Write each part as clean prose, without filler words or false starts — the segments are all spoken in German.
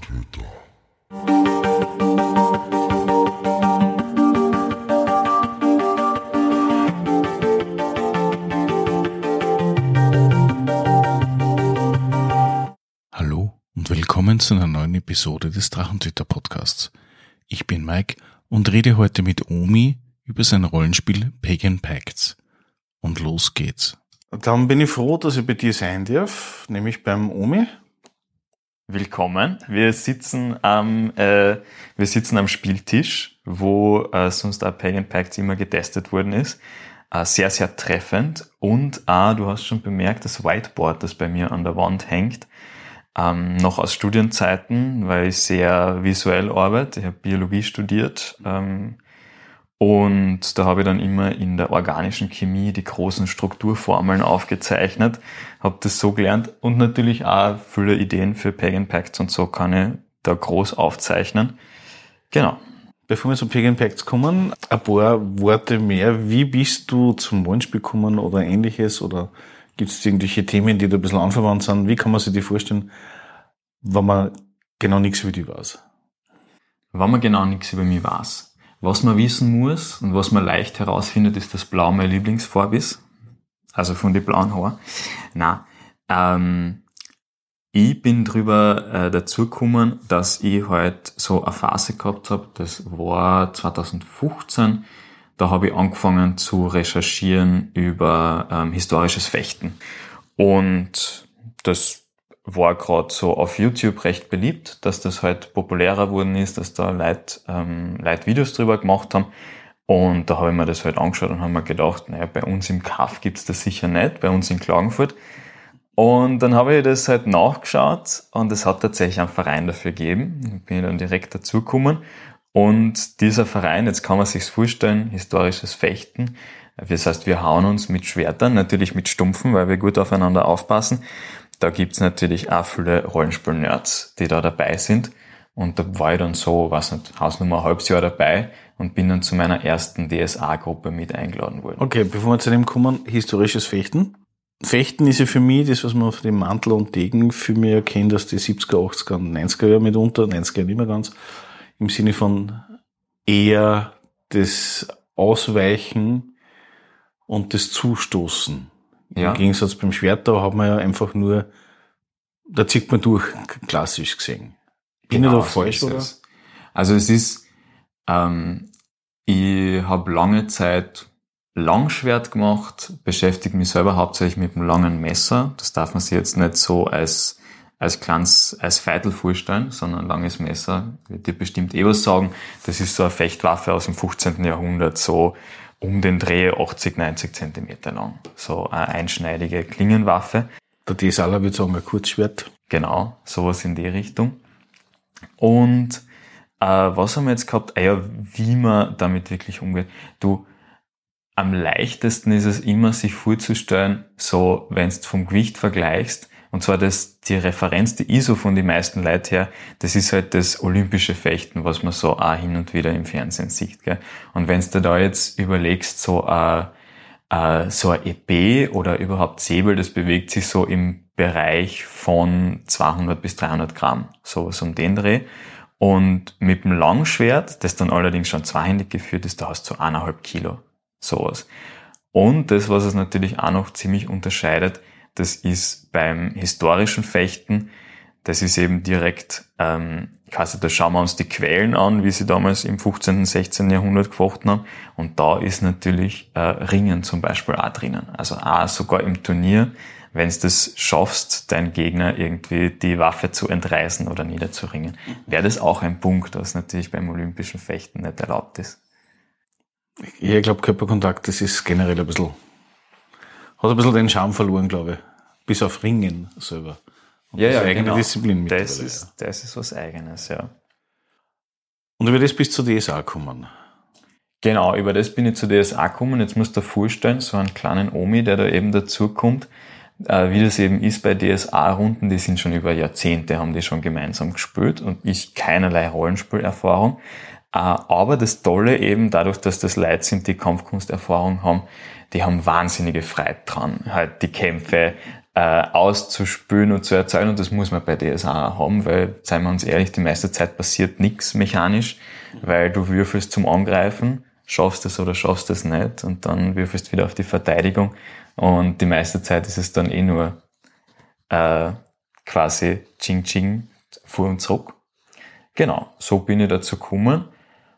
Drachentöter. Hallo und willkommen zu einer neuen Episode des Drachentöter Podcasts. Ich bin Mike und rede heute mit Omi über sein Rollenspiel Pagan Pacts. Und los geht's. Dann bin ich froh, dass ich bei dir sein darf, nämlich beim Omi. Willkommen. Wir sitzen am Spieltisch, wo sonst auch Pagan Pacts immer getestet worden ist. Sehr, sehr treffend. Und du hast schon bemerkt, das Whiteboard, das bei mir an der Wand hängt, noch aus Studienzeiten, weil ich sehr visuell arbeite. Ich habe Biologie studiert. Und da habe ich dann immer in der organischen Chemie die großen Strukturformeln aufgezeichnet, habe das so gelernt und natürlich auch viele Ideen für Pagan Pacts und so kann ich da groß aufzeichnen. Genau. Bevor wir zu Pagan Pacts kommen, ein paar Worte mehr. Wie bist du zum Rollenspiel gekommen oder ähnliches? Oder gibt es irgendwelche Themen, die da ein bisschen anverwandt sind? Wie kann man sich die vorstellen, wenn man genau nichts über die weiß? Wenn man genau nichts über mich weiß. Was man wissen muss und was man leicht herausfindet, ist, dass Blau meine Lieblingsfarbe ist. Also von den blauen Haaren. Ich bin drüber dazu gekommen, dass ich halt so eine Phase gehabt habe, das war 2015. Da habe ich angefangen zu recherchieren über historisches Fechten. Und das war gerade so auf YouTube recht beliebt, dass das halt populärer geworden ist, dass da Leute Videos drüber gemacht haben. Und da habe ich mir das halt angeschaut und habe mir gedacht, naja, bei uns im Kaff gibt's das sicher nicht, bei uns in Klagenfurt. Und dann habe ich das halt nachgeschaut und es hat tatsächlich einen Verein dafür gegeben. Da bin ich dann direkt dazugekommen. Und dieser Verein, jetzt kann man sich's vorstellen, historisches Fechten. Das heißt, wir hauen uns mit Schwertern, natürlich mit Stumpfen, weil wir gut aufeinander aufpassen. Da gibt's natürlich auch viele Rollenspiel-Nerds, die da dabei sind. Und da war ich dann so, Hausnummer ein halbes Jahr dabei und bin dann zu meiner ersten DSA-Gruppe mit eingeladen worden. Okay, bevor wir zu dem kommen, historisches Fechten. Fechten ist ja für mich das, was man auf dem Mantel und Degen für mich erkennt, aus die 70er, 80er und 90er Jahre mitunter, 90er nicht mehr ganz, im Sinne von eher das Ausweichen und das Zustoßen. Ja. Im Gegensatz beim Schwert, da hat man ja einfach nur, da zieht man durch, klassisch gesehen. Bin ich da falsch, oder? Also es ist, ich habe lange Zeit Langschwert gemacht, beschäftige mich selber hauptsächlich mit dem langen Messer. Das darf man sich jetzt nicht so als Feitel vorstellen, sondern langes Messer. Wird dir bestimmt was sagen. Das ist so eine Fechtwaffe aus dem 15. Jahrhundert, so um den Dreh 80, 90 Zentimeter lang. So eine einschneidige Klingenwaffe. Der DSAler würde sagen, ein Kurzschwert. Genau, sowas in die Richtung. Und was haben wir jetzt gehabt? Wie man damit wirklich umgeht. Am leichtesten ist es immer, sich vorzustellen, so, wenn du vom Gewicht vergleichst, und zwar die Referenz, die ISO von den meisten Leuten her, das ist halt das olympische Fechten, was man so auch hin und wieder im Fernsehen sieht, gell. Und wenn du da jetzt überlegst, so ein EP oder überhaupt Säbel, das bewegt sich so im Bereich von 200 bis 300 Gramm, sowas um den Dreh. Und mit dem Langschwert, das dann allerdings schon zweihändig geführt ist, da hast du 1,5 Kilo. Sowas. Und das, was es natürlich auch noch ziemlich unterscheidet, das ist beim historischen Fechten, das ist eben direkt, da schauen wir uns die Quellen an, wie sie damals im 15., 16. Jahrhundert gefochten haben. Und da ist natürlich Ringen zum Beispiel auch drinnen. Also auch sogar im Turnier, wenn du das schaffst, deinen Gegner irgendwie die Waffe zu entreißen oder niederzuringen, wäre das auch ein Punkt, was natürlich beim olympischen Fechten nicht erlaubt ist. Ich glaube, Körperkontakt, das ist generell hat ein bisschen den Charme verloren, glaube ich. Bis auf Ringen selber. Und Ja, eigene genau. Disziplin mit. Das ist was Eigenes, ja. Und über das bist du zu DSA gekommen. Genau, über das bin ich zu DSA gekommen. Jetzt musst du dir vorstellen, so einen kleinen Omi, der da eben dazukommt, wie das eben ist bei DSA-Runden, die sind schon über Jahrzehnte, haben die schon gemeinsam gespielt und ich keinerlei Rollenspielerfahrung. Aber das Tolle eben, dadurch, dass das Leute sind, die Kampfkunsterfahrung haben, die haben wahnsinnige Freude dran, halt die Kämpfe auszuspülen und zu erzeugen, und das muss man bei DSA auch haben, weil, seien wir uns ehrlich, die meiste Zeit passiert nichts mechanisch, weil du würfelst zum Angreifen, schaffst es oder schaffst es nicht, und dann würfelst wieder auf die Verteidigung, und die meiste Zeit ist es dann nur quasi Ching-Ching, vor und zurück. Genau, so bin ich dazu gekommen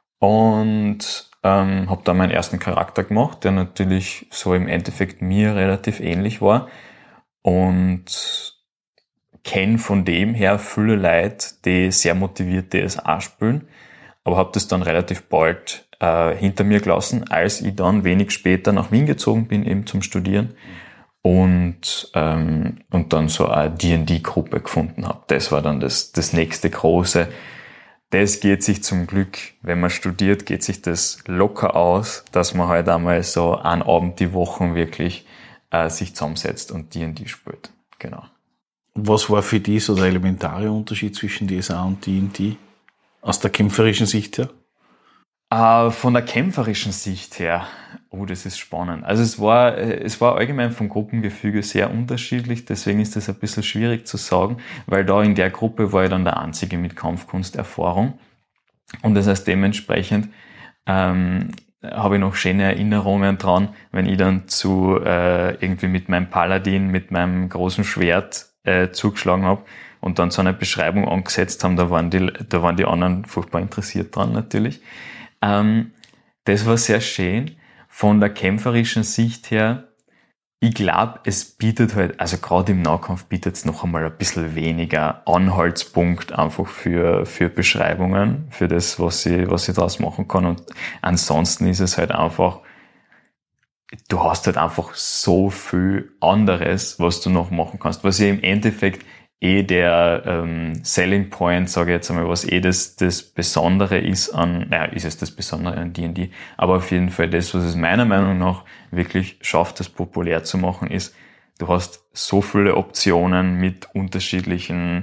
und habe dann meinen ersten Charakter gemacht, der natürlich so im Endeffekt mir relativ ähnlich war, und kenne von dem her viele Leute, die sehr motiviert DSA spielen, aber habe das dann relativ bald hinter mir gelassen, als ich dann wenig später nach Wien gezogen bin, eben zum Studieren, und dann so eine D&D-Gruppe gefunden habe. Das war dann das nächste große. Das geht sich zum Glück, wenn man studiert, geht sich das locker aus, dass man halt einmal so einen Abend die Woche wirklich sich zusammensetzt und D&D spielt. Genau. Was war für dich so der elementare Unterschied zwischen DSA und D&D? Aus der kämpferischen Sicht her? Von der kämpferischen Sicht her, das ist spannend. Also es war allgemein vom Gruppengefüge sehr unterschiedlich, deswegen ist das ein bisschen schwierig zu sagen, weil da in der Gruppe war ich dann der Einzige mit Kampfkunsterfahrung, und das heißt dementsprechend habe ich noch schöne Erinnerungen dran, wenn ich dann zu irgendwie mit meinem Paladin, mit meinem großen Schwert zugeschlagen habe und dann so eine Beschreibung angesetzt haben, da waren die anderen furchtbar interessiert dran natürlich. Das war sehr schön. Von der kämpferischen Sicht her, ich glaube, es bietet halt, also gerade im Nahkampf bietet es noch einmal ein bisschen weniger Anhaltspunkt einfach für Beschreibungen, für das, was ich daraus machen kann. Und ansonsten ist es halt einfach, du hast halt einfach so viel anderes, was du noch machen kannst, was ja im Endeffekt der Selling Point, sage ich jetzt einmal, was das Besondere ist ist es das Besondere an D&D, aber auf jeden Fall das, was es meiner Meinung nach wirklich schafft, das populär zu machen, ist, du hast so viele Optionen mit unterschiedlichen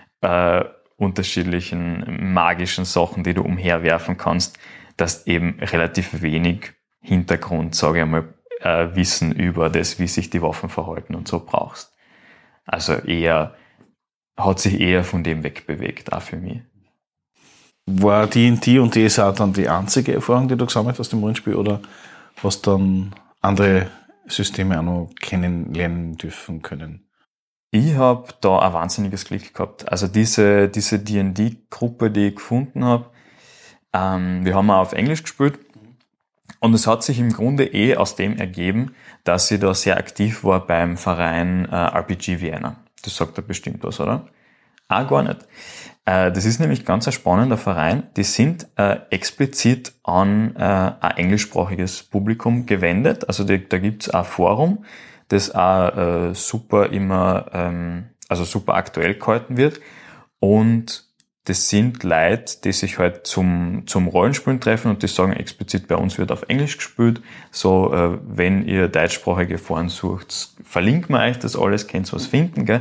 magischen Sachen, die du umherwerfen kannst, dass eben relativ wenig Hintergrund, sage ich einmal, Wissen über das, wie sich die Waffen verhalten und so brauchst. Also hat sich eher von dem wegbewegt, auch für mich. War D&D und DSA dann die einzige Erfahrung, die du gesammelt hast im Rollenspiel, oder hast du dann andere Systeme auch noch kennenlernen dürfen können? Ich habe da ein wahnsinniges Glück gehabt. Also diese D&D-Gruppe, die ich gefunden habe, wir haben auch auf Englisch gespielt, und es hat sich im Grunde aus dem ergeben, dass ich da sehr aktiv war beim Verein RPG Vienna. Das sagt ja bestimmt was, oder? Gar nicht. Das ist nämlich ganz ein spannender Verein. Die sind explizit an ein englischsprachiges Publikum gewendet. Also da gibt's ein Forum, das auch super aktuell gehalten wird. Und das sind Leute, die sich halt zum Rollenspielen treffen, und die sagen explizit, bei uns wird auf Englisch gespielt. So, wenn ihr deutschsprachige Foren sucht, verlinken wir euch das alles, könnt was finden, gell?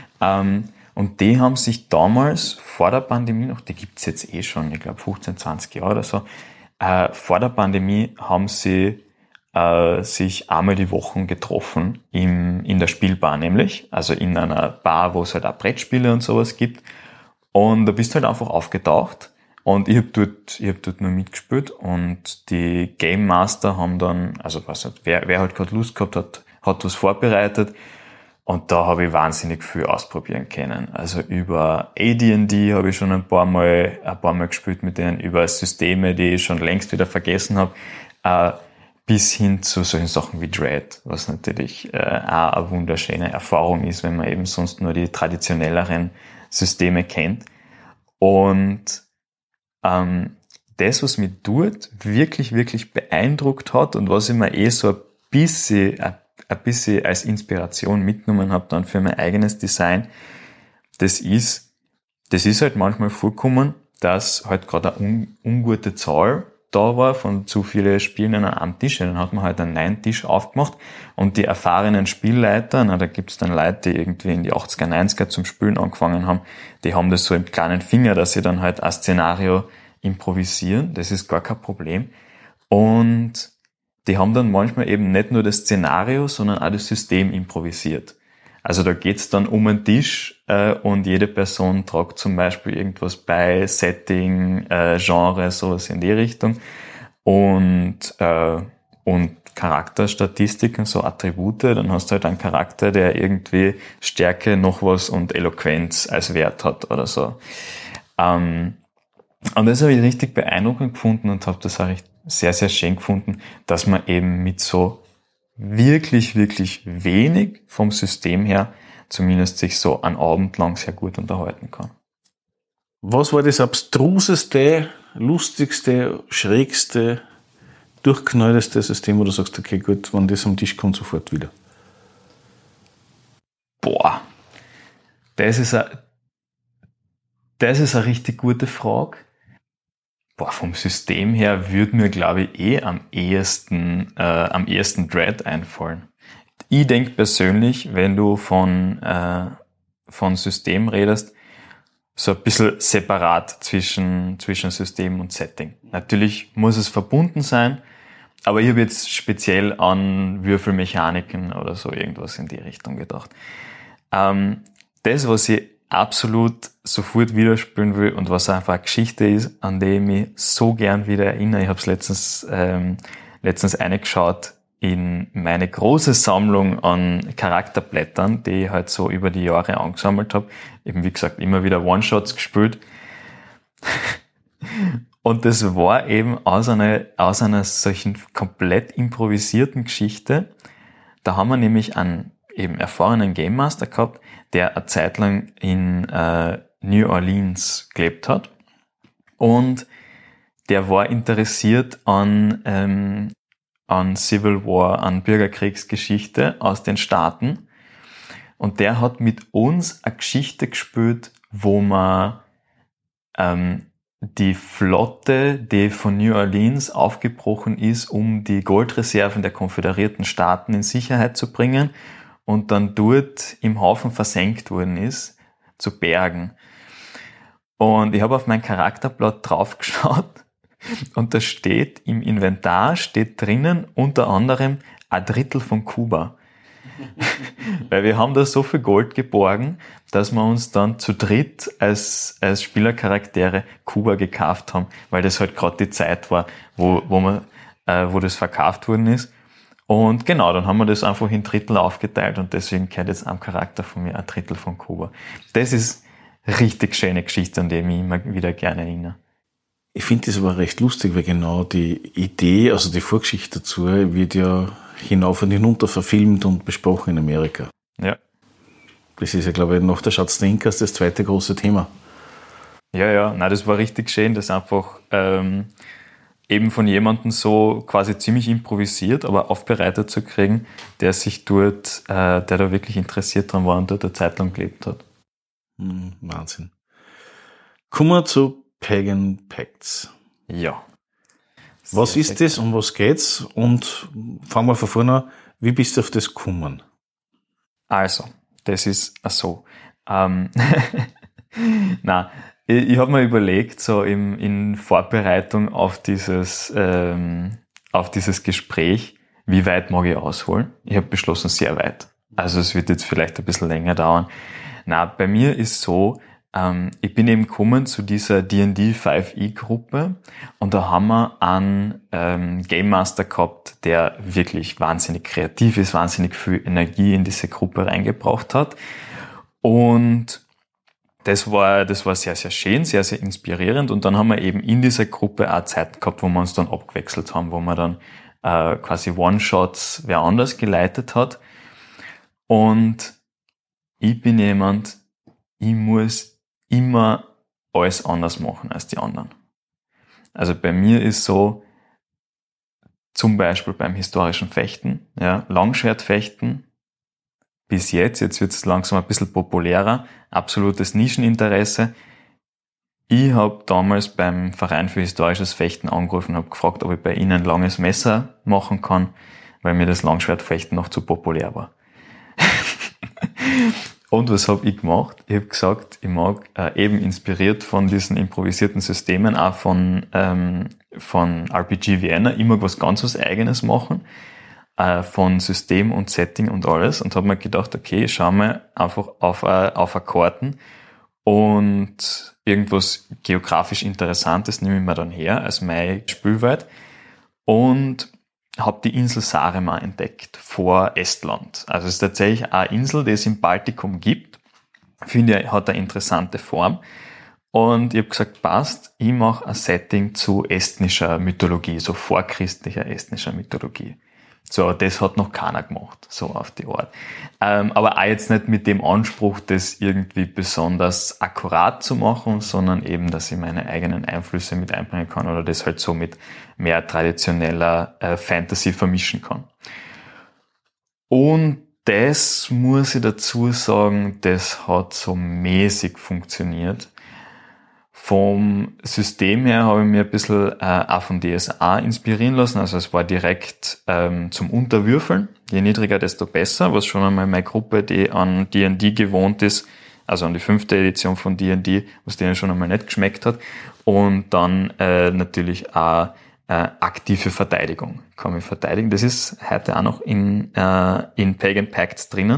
Und die haben sich damals vor der Pandemie noch, die gibt's jetzt schon, ich glaube 15, 20 Jahre oder so, vor der Pandemie haben sie sich einmal die Woche getroffen in der Spielbar nämlich, also in einer Bar, wo es halt auch Brettspiele und sowas gibt. Und da bist du halt einfach aufgetaucht, und ich hab dort nur mitgespielt, und die Game Master haben dann, also wer halt gerade Lust gehabt hat was vorbereitet, und da habe ich wahnsinnig viel ausprobieren können. Also über AD&D habe ich schon ein paar Mal gespielt mit denen, über Systeme, die ich schon längst wieder vergessen habe, bis hin zu solchen Sachen wie Dread, was natürlich auch eine wunderschöne Erfahrung ist, wenn man eben sonst nur die traditionelleren Systeme kennt. Und das, was mich dort wirklich, wirklich beeindruckt hat und was ich mir so ein bisschen als Inspiration mitgenommen habe dann für mein eigenes Design, das ist halt manchmal vorgekommen, dass halt gerade eine ungute Zahl da war von zu vielen Spielen an einem Tisch. Dann hat man halt einen neuen Tisch aufgemacht, und die erfahrenen Spielleiter, da gibt's dann Leute, die irgendwie in die 80er, 90er zum Spielen angefangen haben, die haben das so im kleinen Finger, dass sie dann halt ein Szenario improvisieren. Das ist gar kein Problem. Und die haben dann manchmal eben nicht nur das Szenario, sondern auch das System improvisiert. Also da geht's dann um einen Tisch und jede Person tragt zum Beispiel irgendwas bei, Setting, Genre, sowas in die Richtung und Charakterstatistiken, so Attribute. Dann hast du halt einen Charakter, der irgendwie Stärke, noch was und Eloquenz als Wert hat oder so. Und das habe ich richtig beeindruckend gefunden und habe das auch sehr, sehr schön gefunden, dass man eben mit so wirklich, wirklich wenig vom System her zumindest sich so einen Abend lang sehr gut unterhalten kann. Was war das abstruseste, lustigste, schrägste, durchknallteste System, wo du sagst, okay, gut, wenn das am Tisch kommt, sofort wieder? Boah, das ist eine richtig gute Frage. Boah, vom System her würde mir, glaube ich, am ehesten Dread einfallen. Ich denke persönlich, wenn du von System redest, so ein bisschen separat zwischen System und Setting. Natürlich muss es verbunden sein, aber ich habe jetzt speziell an Würfelmechaniken oder so irgendwas in die Richtung gedacht. Das, was ich absolut sofort widerspielen will und was einfach eine Geschichte ist, an die ich mich so gern wieder erinnere. Ich habe es letztens reingeschaut in meine große Sammlung an Charakterblättern, die ich halt so über die Jahre angesammelt habe. Eben wie gesagt immer wieder One-Shots gespielt. Und das war eben aus einer solchen komplett improvisierten Geschichte. Da haben wir nämlich einen eben erfahrenen Game Master gehabt, der eine Zeit lang in New Orleans gelebt hat. Und der war interessiert an Civil War, an Bürgerkriegsgeschichte aus den Staaten. Und der hat mit uns eine Geschichte gespielt, wo man die Flotte, die von New Orleans aufgebrochen ist, um die Goldreserven der konföderierten Staaten in Sicherheit zu bringen und dann dort im Hafen versenkt worden ist, zu bergen. Und ich habe auf mein Charakterblatt draufgeschaut und da steht, im Inventar steht drinnen unter anderem ein Drittel von Kuba. Weil wir haben da so viel Gold geborgen, dass wir uns dann zu dritt als Spielercharaktere Kuba gekauft haben, weil das halt gerade die Zeit war, wo das verkauft worden ist. Und genau, dann haben wir das einfach in Drittel aufgeteilt und deswegen gehört jetzt am Charakter von mir ein Drittel von Kuba. Das ist eine richtig schöne Geschichte, an die ich mich immer wieder gerne erinnere. Ich finde das aber recht lustig, weil genau die Idee, also die Vorgeschichte dazu, wird ja hinauf und hinunter verfilmt und besprochen in Amerika. Ja. Das ist ja, glaube ich, nach der Schatz der Inkas das zweite große Thema. Ja, nein, das war richtig schön, das einfach eben von jemandem so quasi ziemlich improvisiert, aber aufbereitet zu kriegen, der sich dort, der da wirklich interessiert dran war und dort eine Zeit lang gelebt hat. Wahnsinn. Kommen wir zu Pagan Pacts. Ja. Was ist das, um was geht's? Und fangen wir von vorne an, wie bist du auf das gekommen? Also, das ist so. Na, ich habe mir überlegt, so in Vorbereitung auf dieses Gespräch, wie weit mag ich ausholen? Ich habe beschlossen, sehr weit. Also es wird jetzt vielleicht ein bisschen länger dauern. Na, bei mir ist so, ich bin eben gekommen zu dieser D&D 5e-Gruppe und da haben wir einen Game Master gehabt, der wirklich wahnsinnig kreativ ist, wahnsinnig viel Energie in diese Gruppe reingebracht hat. Und das war sehr, sehr schön, sehr, sehr inspirierend. Und dann haben wir eben in dieser Gruppe auch Zeiten gehabt, wo wir uns dann abgewechselt haben, wo man dann quasi One-Shots wer anders geleitet hat. Und ich bin jemand, ich muss immer alles anders machen als die anderen. Also bei mir ist so, zum Beispiel beim historischen Fechten, ja, Langschwertfechten, bis jetzt wird es langsam ein bisschen populärer, absolutes Nischeninteresse. Ich habe damals beim Verein für historisches Fechten angerufen und habe gefragt, ob ich bei ihnen ein langes Messer machen kann, weil mir das Langschwertfechten noch zu populär war. Und was habe ich gemacht? Ich habe gesagt, ich mag eben inspiriert von diesen improvisierten Systemen, auch von RPG Vienna, ich mag was ganz was Eigenes machen. von System und Setting und alles und habe mir gedacht, okay, schau mal einfach auf eine Karten und irgendwas geografisch Interessantes nehme ich mir dann her als mein Spielwelt und habe die Insel Saaremaa entdeckt vor Estland. Also es ist tatsächlich eine Insel, die es im Baltikum gibt. Finde ich, hat eine interessante Form. Und ich habe gesagt, passt, ich mache ein Setting zu estnischer Mythologie, so vorchristlicher estnischer Mythologie. So, das hat noch keiner gemacht, so auf die Art. Aber auch jetzt nicht mit dem Anspruch, das irgendwie besonders akkurat zu machen, sondern eben, dass ich meine eigenen Einflüsse mit einbringen kann oder das halt so mit mehr traditioneller Fantasy vermischen kann. Und das muss ich dazu sagen, das hat so mäßig funktioniert. Vom System her habe ich mir ein bisschen auch vom DSA inspirieren lassen. Also es war direkt zum Unterwürfeln. Je niedriger, desto besser, was schon einmal meine Gruppe, die an D&D gewohnt ist, also an die 5. Edition von D&D, was denen schon einmal nicht geschmeckt hat. Und dann natürlich auch aktive Verteidigung. Kann mich verteidigen. Das ist heute auch noch in Pagan Pacts drinnen.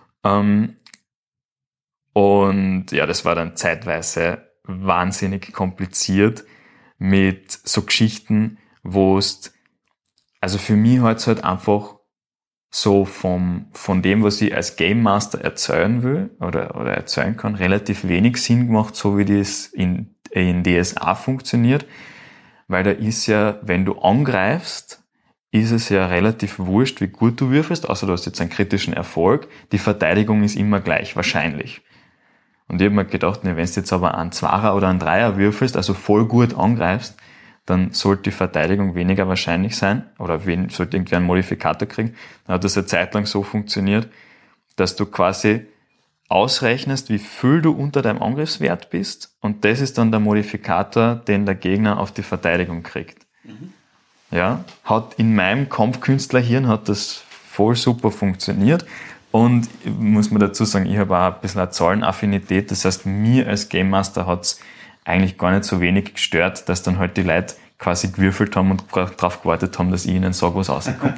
Und ja, das war dann zeitweise wahnsinnig kompliziert mit so Geschichten, wo es, also für mich hat es halt einfach so von dem, was ich als Game Master erzählen will oder erzählen kann, relativ wenig Sinn gemacht, so wie das in DSA funktioniert, weil da ist ja, wenn du angreifst, ist es ja relativ wurscht, wie gut du würfelst, außer du hast jetzt einen kritischen Erfolg, die Verteidigung ist immer gleich wahrscheinlich. Und ich habe mir gedacht, wenn du jetzt aber einen Zweier oder einen Dreier würfelst, also voll gut angreifst, dann sollte die Verteidigung weniger wahrscheinlich sein oder sollte irgendwie einen Modifikator kriegen. Dann hat das eine Zeit lang so funktioniert, dass du quasi ausrechnest, wie viel du unter deinem Angriffswert bist und das ist dann der Modifikator, den der Gegner auf die Verteidigung kriegt. Mhm. Ja, hat in meinem Kampfkünstlerhirn hat das voll super funktioniert. Und muss man dazu sagen, ich habe auch ein bisschen eine Zahlenaffinität. Das heißt, mir als Game Master hat es eigentlich gar nicht so wenig gestört, dass dann halt die Leute quasi gewürfelt haben und darauf gewartet haben, dass ich ihnen sage, was rauskommt.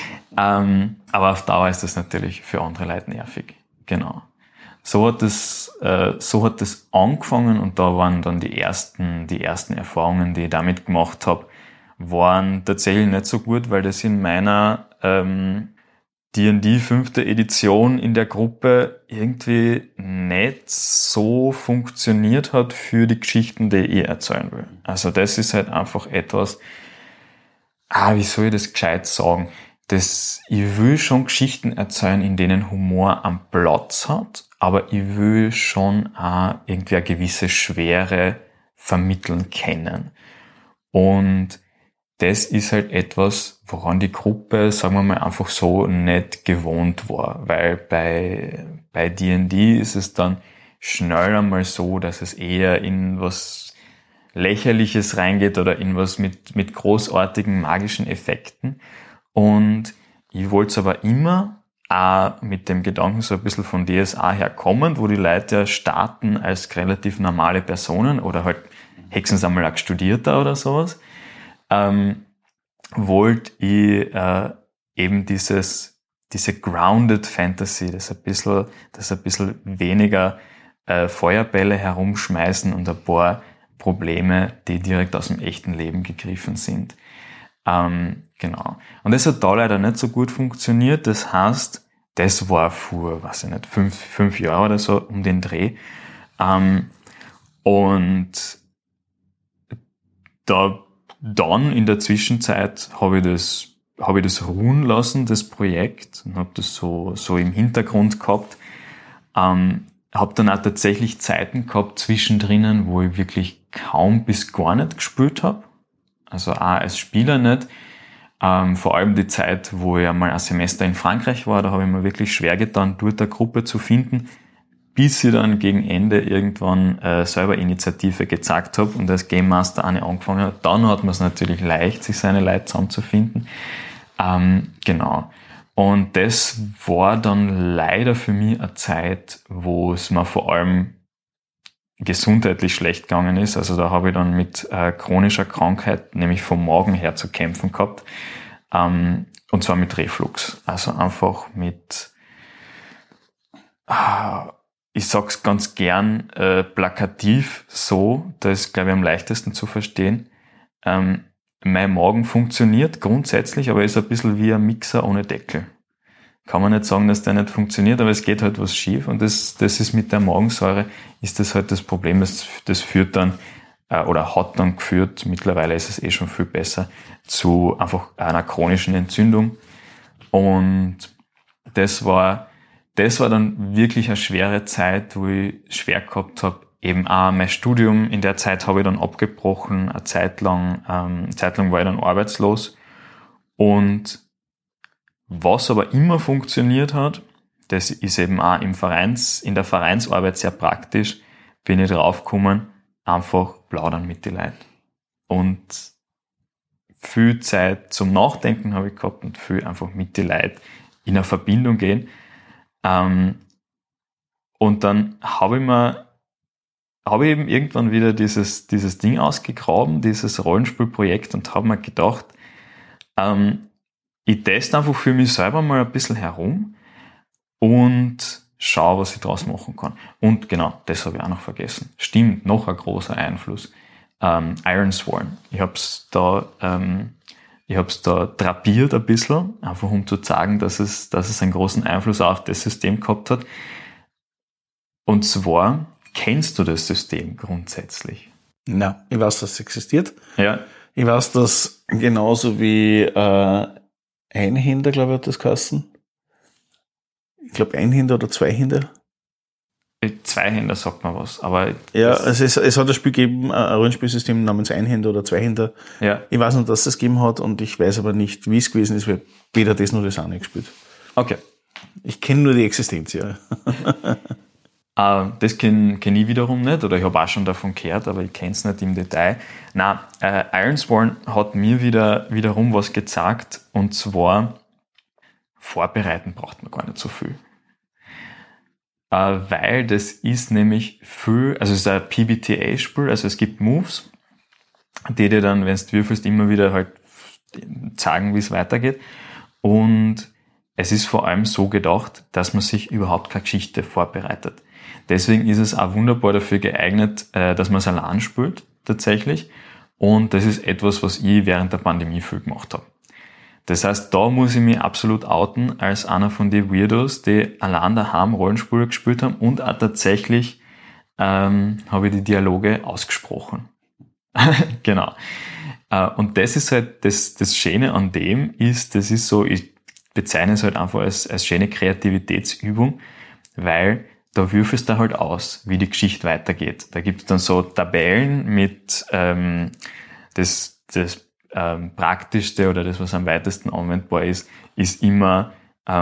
Aber auf Dauer ist das natürlich für andere Leute nervig. Genau. So hat das angefangen und da waren dann die ersten Erfahrungen, die ich damit gemacht habe, waren tatsächlich nicht so gut, weil das in meiner D&D 5. Edition in der Gruppe irgendwie nicht so funktioniert hat für die Geschichten, die ich erzählen will. Also das ist halt einfach etwas, wie soll ich das gescheit sagen? Ich will schon Geschichten erzählen, in denen Humor am Platz hat, aber ich will schon auch irgendwie eine gewisse Schwere vermitteln können. Und das ist halt etwas, woran die Gruppe, sagen wir mal, einfach so nicht gewohnt war. Weil bei D&D ist es dann schnell einmal so, dass es eher in was Lächerliches reingeht oder in was mit großartigen magischen Effekten. Und ich wollte es aber immer auch mit dem Gedanken so ein bisschen von DSA herkommen, wo die Leute ja starten als relativ normale Personen oder halt höchstens einmal auch Studierter oder sowas. Wollte ich eben diese grounded Fantasy, das ein bisschen weniger Feuerbälle herumschmeißen und ein paar Probleme, die direkt aus dem echten Leben gegriffen sind. Genau. Und das hat da leider nicht so gut funktioniert. Das heißt, das war vor, weiß ich nicht, fünf Jahre oder so um den Dreh. Und dann in der Zwischenzeit habe ich das ruhen lassen, das Projekt, und habe das so im Hintergrund gehabt. Habe dann auch tatsächlich Zeiten gehabt zwischendrin, wo ich wirklich kaum bis gar nicht gespielt habe. Also auch als Spieler nicht. Vor allem die Zeit, wo ich einmal ein Semester in Frankreich war, da habe ich mir wirklich schwer getan, dort eine Gruppe zu finden, bis ich dann gegen Ende irgendwann selber Initiative gezeigt habe und als Game Master eine angefangen habe. Dann hat man es natürlich leicht, sich seine Leute zusammenzufinden. Genau. Und das war dann leider für mich eine Zeit, wo es mir vor allem gesundheitlich schlecht gegangen ist. Also da habe ich dann mit chronischer Krankheit, nämlich vom Magen her, zu kämpfen gehabt. Und zwar mit Reflux. Also einfach mit, ich sag's ganz gern, plakativ so, das ist, glaube ich, am leichtesten zu verstehen. Mein Magen funktioniert grundsätzlich, aber ist ein bisschen wie ein Mixer ohne Deckel. Kann man nicht sagen, dass der nicht funktioniert, aber es geht halt was schief und das ist mit der Magensäure, ist das halt das Problem, das führt dann, oder hat dann geführt, mittlerweile ist es schon viel besser, zu einfach einer chronischen Entzündung. Und das war dann wirklich eine schwere Zeit, wo ich schwer gehabt habe, eben auch mein Studium. In der Zeit habe ich dann abgebrochen, eine Zeit lang war ich dann arbeitslos. Und was aber immer funktioniert hat, das ist eben auch in der Vereinsarbeit sehr praktisch, bin ich draufgekommen, einfach plaudern mit den Leuten. Und viel Zeit zum Nachdenken habe ich gehabt und viel einfach mit den Leuten in eine Verbindung gehen. Und dann habe ich eben irgendwann wieder dieses Ding ausgegraben, dieses Rollenspielprojekt und habe mir gedacht, ich teste einfach für mich selber mal ein bisschen herum und schaue, was ich draus machen kann. Und genau, das habe ich auch noch vergessen. Stimmt, noch ein großer Einfluss. Ironsworn. Ich hab's da drapiert ein bisschen, einfach um zu zeigen, dass es einen großen Einfluss auf das System gehabt hat. Und zwar, kennst du das System grundsätzlich? Na, ich weiß, dass es existiert. Ja. Ich weiß, dass genauso wie Einhänder, glaube ich, hat das geheißen. Ich glaube, Einhänder oder Zweihänder. Zweihänder sagt man was, aber... Ja, also es hat ein Spiel gegeben, ein Rollenspielsystem namens Einhänder oder Zweihänder. Ja. Ich weiß nur, dass es gegeben hat und ich weiß aber nicht, wie es gewesen ist, weil weder das noch das auch nicht gespielt. Okay. Ich kenne nur die Existenz, ja. Das kenn ich wiederum nicht, oder ich habe auch schon davon gehört, aber ich kenne es nicht im Detail. Nein, Ironsworn hat mir wiederum was gezeigt, und zwar, vorbereiten braucht man gar nicht so viel. Weil das ist nämlich also es ist ein PBTA-Spiel, also es gibt Moves, die dir dann, wenn du würfelst, immer wieder halt sagen, wie es weitergeht. Und es ist vor allem so gedacht, dass man sich überhaupt keine Geschichte vorbereitet. Deswegen ist es auch wunderbar dafür geeignet, dass man es allein spielt, tatsächlich. Und das ist etwas, was ich während der Pandemie viel gemacht habe. Das heißt, da muss ich mich absolut outen als einer von den Weirdos, die allein daheim Rollenspiele gespielt haben und auch tatsächlich habe ich die Dialoge ausgesprochen. Genau. Und das ist halt das Schöne an dem ist, das ist so, ich bezeichne es halt einfach als schöne Kreativitätsübung, weil da würfelst du halt aus, wie die Geschichte weitergeht. Da gibt es dann so Tabellen mit das Praktischste oder das, was am weitesten anwendbar ist immer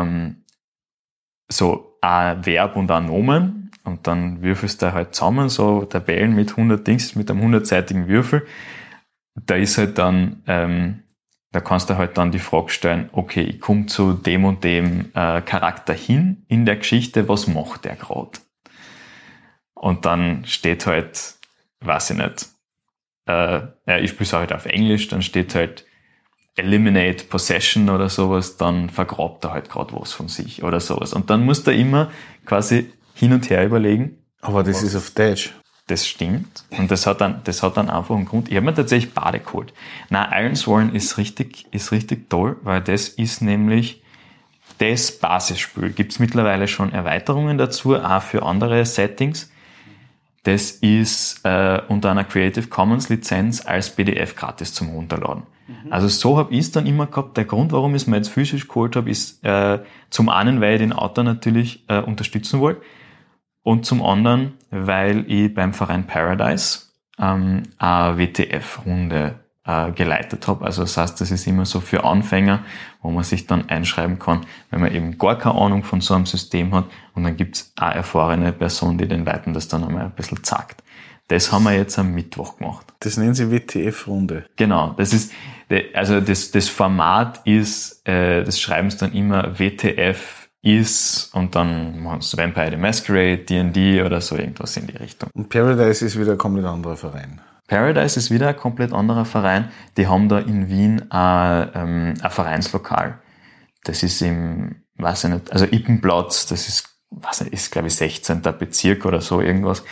so ein Verb und ein Nomen, und dann würfelst du halt zusammen so Tabellen mit 100 Dings, mit einem 100-seitigen Würfel. Da ist halt dann, da kannst du halt dann die Frage stellen, okay, ich komme zu dem und dem Charakter hin in der Geschichte, was macht der gerade? Und dann steht halt, weiß ich nicht, ich spiele es halt auf Englisch, dann steht halt Eliminate Possession oder sowas, dann vergrabt er halt gerade was von sich oder sowas. Und dann musst du immer quasi hin und her überlegen. Aber das ist auf Deutsch. Das stimmt. Und das hat dann einfach einen Grund. Ich habe mir tatsächlich Bade geholt. Nein, Ironsworn ist richtig toll, weil das ist nämlich das Basisspiel. Gibt es mittlerweile schon Erweiterungen dazu, auch für andere Settings. Das ist unter einer Creative Commons Lizenz als PDF gratis zum Runterladen. Also so habe ich es dann immer gehabt. Der Grund, warum ich es mir jetzt physisch geholt habe, ist zum einen, weil ich den Autor natürlich unterstützen wollte, und zum anderen, weil ich beim Verein Paradise eine WTF-Runde geleitet habe. Also das heißt, das ist immer so für Anfänger, wo man sich dann einschreiben kann, wenn man eben gar keine Ahnung von so einem System hat, und dann gibt's eine erfahrene Person, die den Leuten das dann einmal ein bisschen zeigt. Das haben wir jetzt am Mittwoch gemacht. Das nennen sie WTF-Runde. Genau, das ist, also das Format ist, das schreiben sie dann immer WTF ist, und dann machst du Vampire the Masquerade, D&D oder so irgendwas in die Richtung. Und Paradise ist wieder ein komplett anderer Verein. Paradise ist wieder ein komplett anderer Verein. Die haben da in Wien ein Vereinslokal. das ist im, weiß ich nicht, also Ippenplatz, das ist, weiß nicht, ist glaube ich 16. Bezirk oder so irgendwas.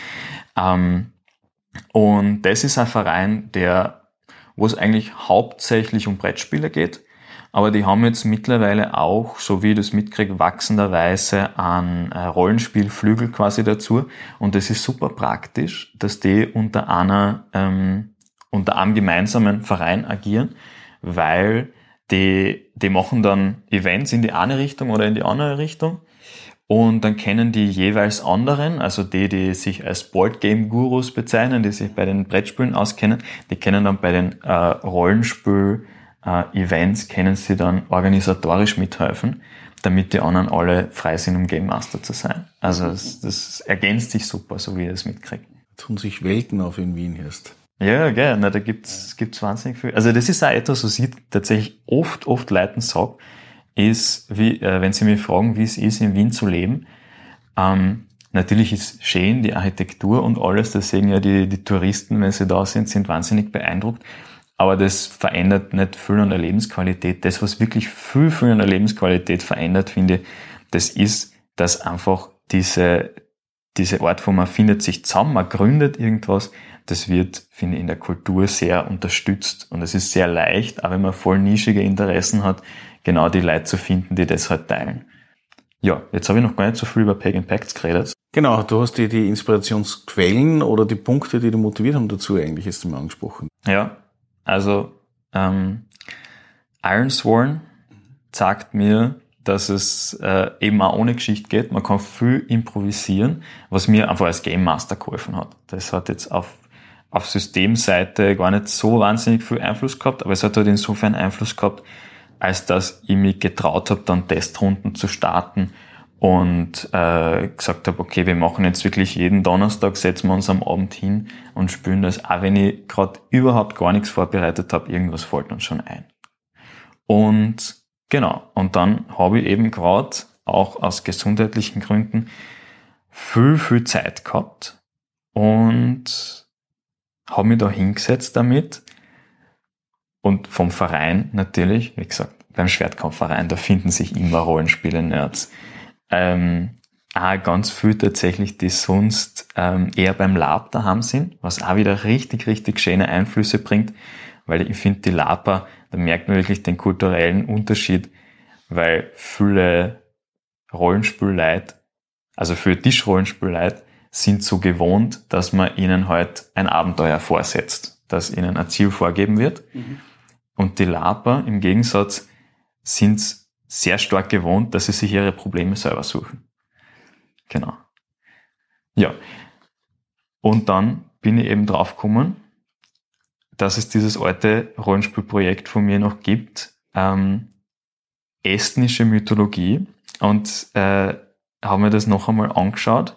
Und das ist ein Verein, wo es eigentlich hauptsächlich um Brettspiele geht, aber die haben jetzt mittlerweile auch, so wie ich das mitkriege, wachsenderweise einen Rollenspielflügel quasi dazu. Und das ist super praktisch, dass die unter einem gemeinsamen Verein agieren, weil die machen dann Events in die eine Richtung oder in die andere Richtung. Und dann kennen die jeweils anderen, also die sich als Boardgame-Gurus bezeichnen, die sich bei den Brettspielen auskennen, die kennen dann bei den Rollenspiel-Events, können sie dann organisatorisch mithelfen, damit die anderen alle frei sind, um Game Master zu sein. Also das ergänzt sich super, so wie ich das mitkriege. Tun sich Welten auf in Wien erst. Ja, gerne. Da gibt's wahnsinnig viel. Also das ist auch etwas, was ich tatsächlich oft Leuten sage, ist, wie, wenn sie mich fragen, wie es ist, in Wien zu leben. Natürlich ist schön, die Architektur und alles, das sehen ja die Touristen, wenn sie da sind wahnsinnig beeindruckt. Aber das verändert nicht viel an der Lebensqualität. Das, was wirklich viel an der Lebensqualität verändert, finde ich, das ist, dass einfach diese Art, wo man findet sich zusammen, man gründet irgendwas, das wird, finde ich, in der Kultur sehr unterstützt. Und es ist sehr leicht, auch wenn man voll nischige Interessen hat, genau die Leute zu finden, die das halt teilen. Ja, jetzt habe ich noch gar nicht so viel über Pagan Pacts geredet. Genau, du hast die Inspirationsquellen oder die Punkte, die dich motiviert haben dazu eigentlich jetzt mal angesprochen. Ja, also Ironsworn sagt mir, dass es eben auch ohne Geschichte geht. Man kann viel improvisieren, was mir einfach als Game Master geholfen hat. Das hat jetzt auf Systemseite gar nicht so wahnsinnig viel Einfluss gehabt, aber es hat halt insofern Einfluss gehabt, als dass ich mich getraut habe, dann Testrunden zu starten und gesagt habe, okay, wir machen jetzt wirklich jeden Donnerstag, setzen wir uns am Abend hin und spielen das, auch wenn ich gerade überhaupt gar nichts vorbereitet habe, irgendwas fällt uns schon ein. Und genau, und dann habe ich eben gerade auch aus gesundheitlichen Gründen viel Zeit gehabt und habe mich da hingesetzt damit. Und vom Verein natürlich, wie gesagt, beim Schwertkampfverein, da finden sich immer Rollenspiele-Nerds. Auch ganz viel tatsächlich, die sonst eher beim Lab daheim sind, was auch wieder richtig schöne Einflüsse bringt, weil ich finde, die Laper, da merkt man wirklich den kulturellen Unterschied, weil viele Rollenspielleute, also für Tischrollenspielleute, sind so gewohnt, dass man ihnen halt ein Abenteuer vorsetzt, dass ihnen ein Ziel vorgeben wird. Mhm. Und die Laper im Gegensatz sind sehr stark gewohnt, dass sie sich ihre Probleme selber suchen. Genau. Ja. Und dann bin ich eben draufgekommen, dass es dieses alte Rollenspielprojekt von mir noch gibt, estnische Mythologie, und habe mir das noch einmal angeschaut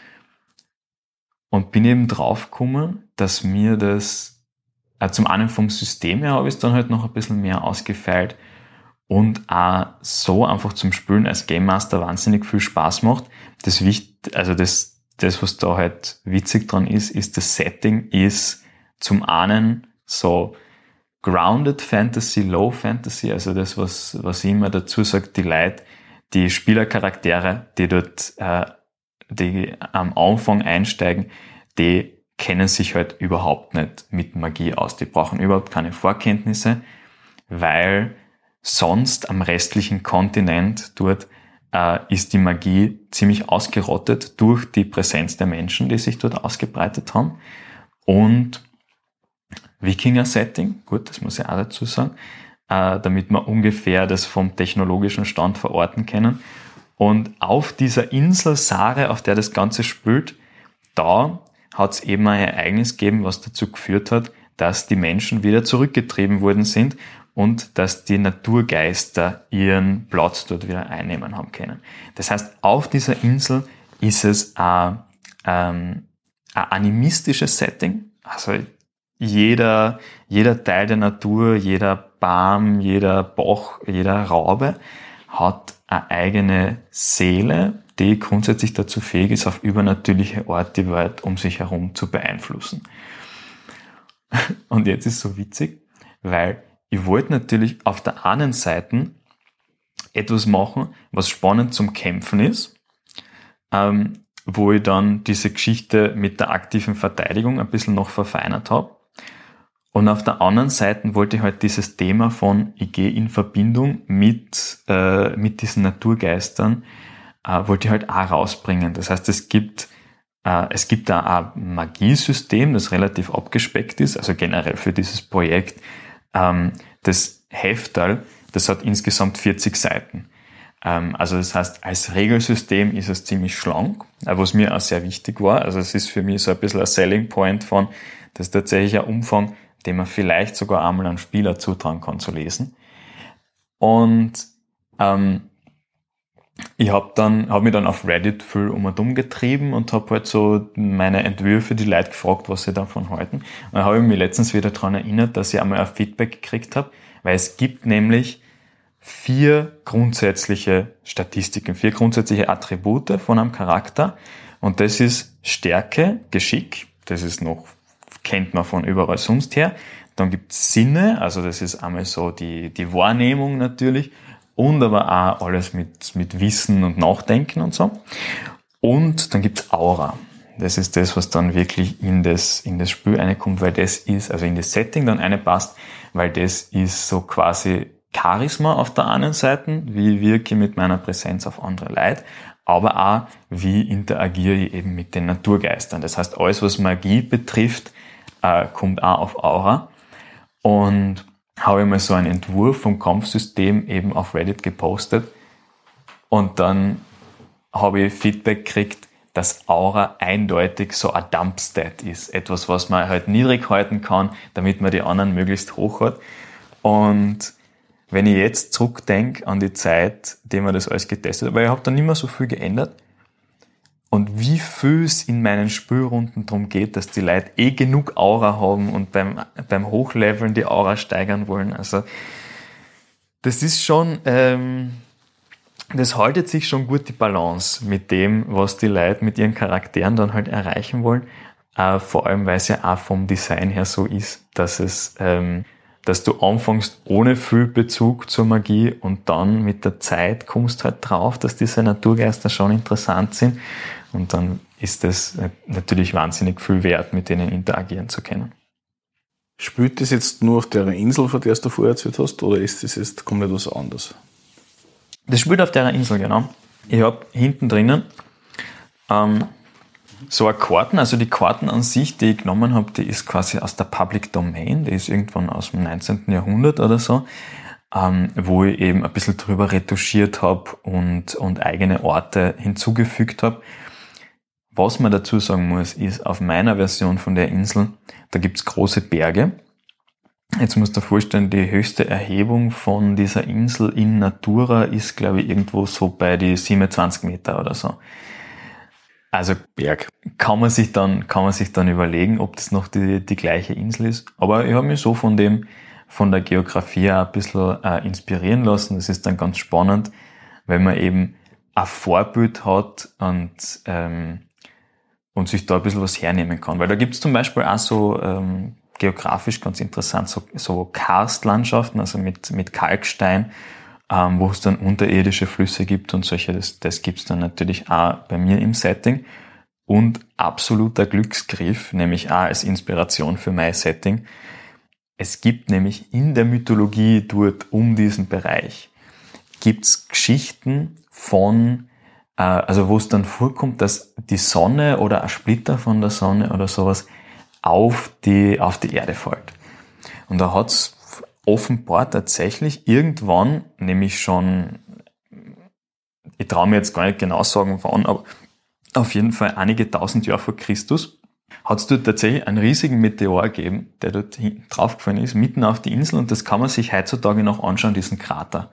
und bin eben draufgekommen, dass mir das zum einen vom System her habe ich es dann halt noch ein bisschen mehr ausgefeilt und auch so einfach zum Spielen als Game Master wahnsinnig viel Spaß macht. Das, was da halt witzig dran ist, das Setting ist zum einen so Grounded Fantasy, Low Fantasy, also das, was ich immer dazu sage, die Leute, die Spielercharaktere, die dort die am Anfang einsteigen, die kennen sich halt überhaupt nicht mit Magie aus. Die brauchen überhaupt keine Vorkenntnisse, weil sonst am restlichen Kontinent dort ist die Magie ziemlich ausgerottet durch die Präsenz der Menschen, die sich dort ausgebreitet haben. Und Wikinger-Setting, gut, das muss ich auch dazu sagen, damit wir ungefähr das vom technologischen Stand verorten können. Und auf dieser Insel Sare, auf der das Ganze spielt, da hat es eben ein Ereignis gegeben, was dazu geführt hat, dass die Menschen wieder zurückgetrieben worden sind und dass die Naturgeister ihren Platz dort wieder einnehmen haben können. Das heißt, auf dieser Insel ist es ein animistisches Setting. Also jeder Teil der Natur, jeder Baum, jeder Bach, jeder Raube hat eine eigene Seele, die grundsätzlich dazu fähig ist, auf übernatürliche Art die Welt um sich herum zu beeinflussen. Und jetzt ist es so witzig, weil ich wollte natürlich auf der einen Seite etwas machen, was spannend zum Kämpfen ist, wo ich dann diese Geschichte mit der aktiven Verteidigung ein bisschen noch verfeinert habe. Und auf der anderen Seite wollte ich halt dieses Thema von, ich gehe in Verbindung mit diesen Naturgeistern, wollte ich halt auch rausbringen. Das heißt, es gibt da ein Magiesystem, das relativ abgespeckt ist, also generell für dieses Projekt. Das Heftal, das hat insgesamt 40 Seiten. Also das heißt, als Regelsystem ist es ziemlich schlank, was mir auch sehr wichtig war. Also es ist für mich so ein bisschen ein Selling Point von, das ist tatsächlich ein Umfang, den man vielleicht sogar einmal einem Spieler zutrauen kann zu lesen. Und ich habe mich dann auf Reddit viel um und um getrieben und habe halt so meine Entwürfe die Leute gefragt, was sie davon halten. Und dann habe ich mich letztens wieder daran erinnert, dass ich einmal ein Feedback gekriegt habe, weil es gibt nämlich 4 grundsätzliche Statistiken, 4 grundsätzliche Attribute von einem Charakter. Und das ist Stärke, Geschick, das ist noch, kennt man von überall sonst her. Dann gibt es Sinne, also das ist einmal so die Wahrnehmung natürlich. Und aber auch alles mit Wissen und Nachdenken und so. Und dann gibt's Aura. Das ist das, was dann wirklich in das Spiel reinkommt, weil das ist, also in das Setting dann reinpasst, weil das ist so quasi Charisma auf der einen Seite, wie wirke ich mit meiner Präsenz auf andere Leute, aber auch, wie interagiere ich eben mit den Naturgeistern. Das heißt, alles, was Magie betrifft, kommt auch auf Aura. Und habe ich mal so einen Entwurf vom Kampfsystem eben auf Reddit gepostet und dann habe ich Feedback gekriegt, dass Aura eindeutig so ein Dumpstat ist. Etwas, was man halt niedrig halten kann, damit man die anderen möglichst hoch hat. Und wenn ich jetzt zurückdenke an die Zeit, die man das alles getestet hat, weil ich habe da nicht mehr so viel geändert, und wie viel es in meinen Spielrunden darum geht, dass die Leute genug Aura haben und beim Hochleveln die Aura steigern wollen. Also das ist schon, das haltet sich schon gut die Balance mit dem, was die Leute mit ihren Charakteren dann halt erreichen wollen. Vor allem, weil es ja auch vom Design her so ist, dass du anfängst ohne viel Bezug zur Magie und dann mit der Zeit kommst halt drauf, dass diese Naturgeister schon interessant sind. Und dann ist das natürlich wahnsinnig viel wert, mit denen interagieren zu können. Spielt das jetzt nur auf der Insel, von der du vorher erzählt hast, oder ist das jetzt komplett was anderes? Das spielt auf der Insel, genau. Ich habe hinten drinnen so eine Karten, also die Karten an sich, die ich genommen habe, die ist quasi aus der Public Domain, die ist irgendwann aus dem 19. Jahrhundert oder so, wo ich eben ein bisschen drüber retuschiert habe und eigene Orte hinzugefügt habe. Was man dazu sagen muss, ist, auf meiner Version von der Insel, da gibt's große Berge. Jetzt musst du dir vorstellen, die höchste Erhebung von dieser Insel in Natura ist, glaube ich, irgendwo so bei die 27 Meter oder so. Also Berg. Kann man sich dann überlegen, ob das noch die gleiche Insel ist. Aber ich habe mich so von der Geografie ein bisschen inspirieren lassen. Das ist dann ganz spannend, weil man eben ein Vorbild hat und sich da ein bisschen was hernehmen kann. Weil da gibt es zum Beispiel auch so geografisch ganz interessant, so Karstlandschaften, also mit Kalkstein, wo es dann unterirdische Flüsse gibt und solche, das gibt's dann natürlich auch bei mir im Setting. Und absoluter Glücksgriff, nämlich auch als Inspiration für mein Setting. Es gibt nämlich in der Mythologie dort um diesen Bereich, gibt's Geschichten von, also wo es dann vorkommt, dass die Sonne oder ein Splitter von der Sonne oder sowas auf die Erde fällt. Und da hat's offenbar tatsächlich irgendwann, nämlich schon, ich traue mir jetzt gar nicht genau sagen wann, aber auf jeden Fall einige tausend Jahre vor Christus, hat es dort tatsächlich einen riesigen Meteor gegeben, der dort draufgefallen ist, mitten auf die Insel, und das kann man sich heutzutage noch anschauen, diesen Krater.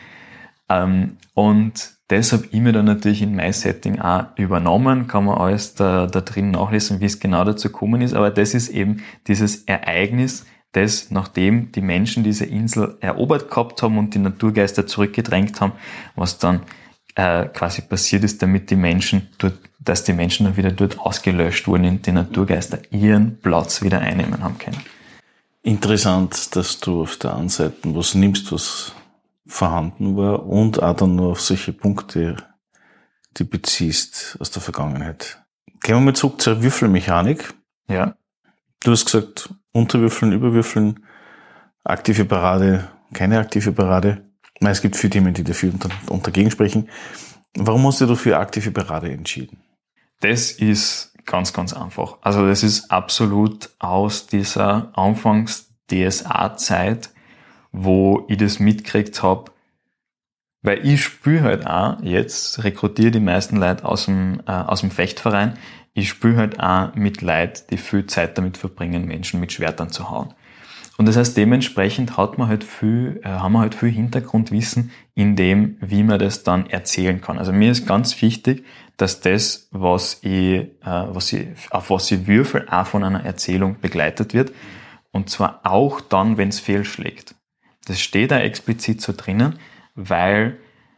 Und das habe ich mir dann natürlich in mein Setting auch übernommen, kann man alles da drin nachlesen, wie es genau dazu gekommen ist, aber das ist eben dieses Ereignis, das, nachdem die Menschen diese Insel erobert gehabt haben und die Naturgeister zurückgedrängt haben, was dann quasi passiert ist, damit dass die Menschen dann wieder dort ausgelöscht wurden und die Naturgeister ihren Platz wieder einnehmen haben können. Interessant, dass du auf der einen Seite was nimmst, was vorhanden war und auch dann nur auf solche Punkte, die beziehst aus der Vergangenheit. Gehen wir mal zurück zur Würfelmechanik. Ja. Du hast gesagt, Unterwürfeln, Überwürfeln, aktive Parade, keine aktive Parade. Nein, es gibt viele Themen, die dafür und dagegen sprechen. Warum hast du dich für aktive Parade entschieden? Das ist ganz, ganz einfach. Also das ist absolut aus dieser Anfangs-DSA-Zeit, wo ich das mitgekriegt habe, weil ich spüre halt auch, jetzt rekrutiere die meisten Leute aus dem Fechtverein, ich spüre halt auch mit Leuten, die viel Zeit damit verbringen, Menschen mit Schwertern zu hauen. Und das heißt, dementsprechend haben wir halt viel Hintergrundwissen in dem, wie man das dann erzählen kann. Also mir ist ganz wichtig, dass das, auf was ich würfel, auch von einer Erzählung begleitet wird. Und zwar auch dann, wenn es fehlschlägt. Das steht da explizit so drinnen, weil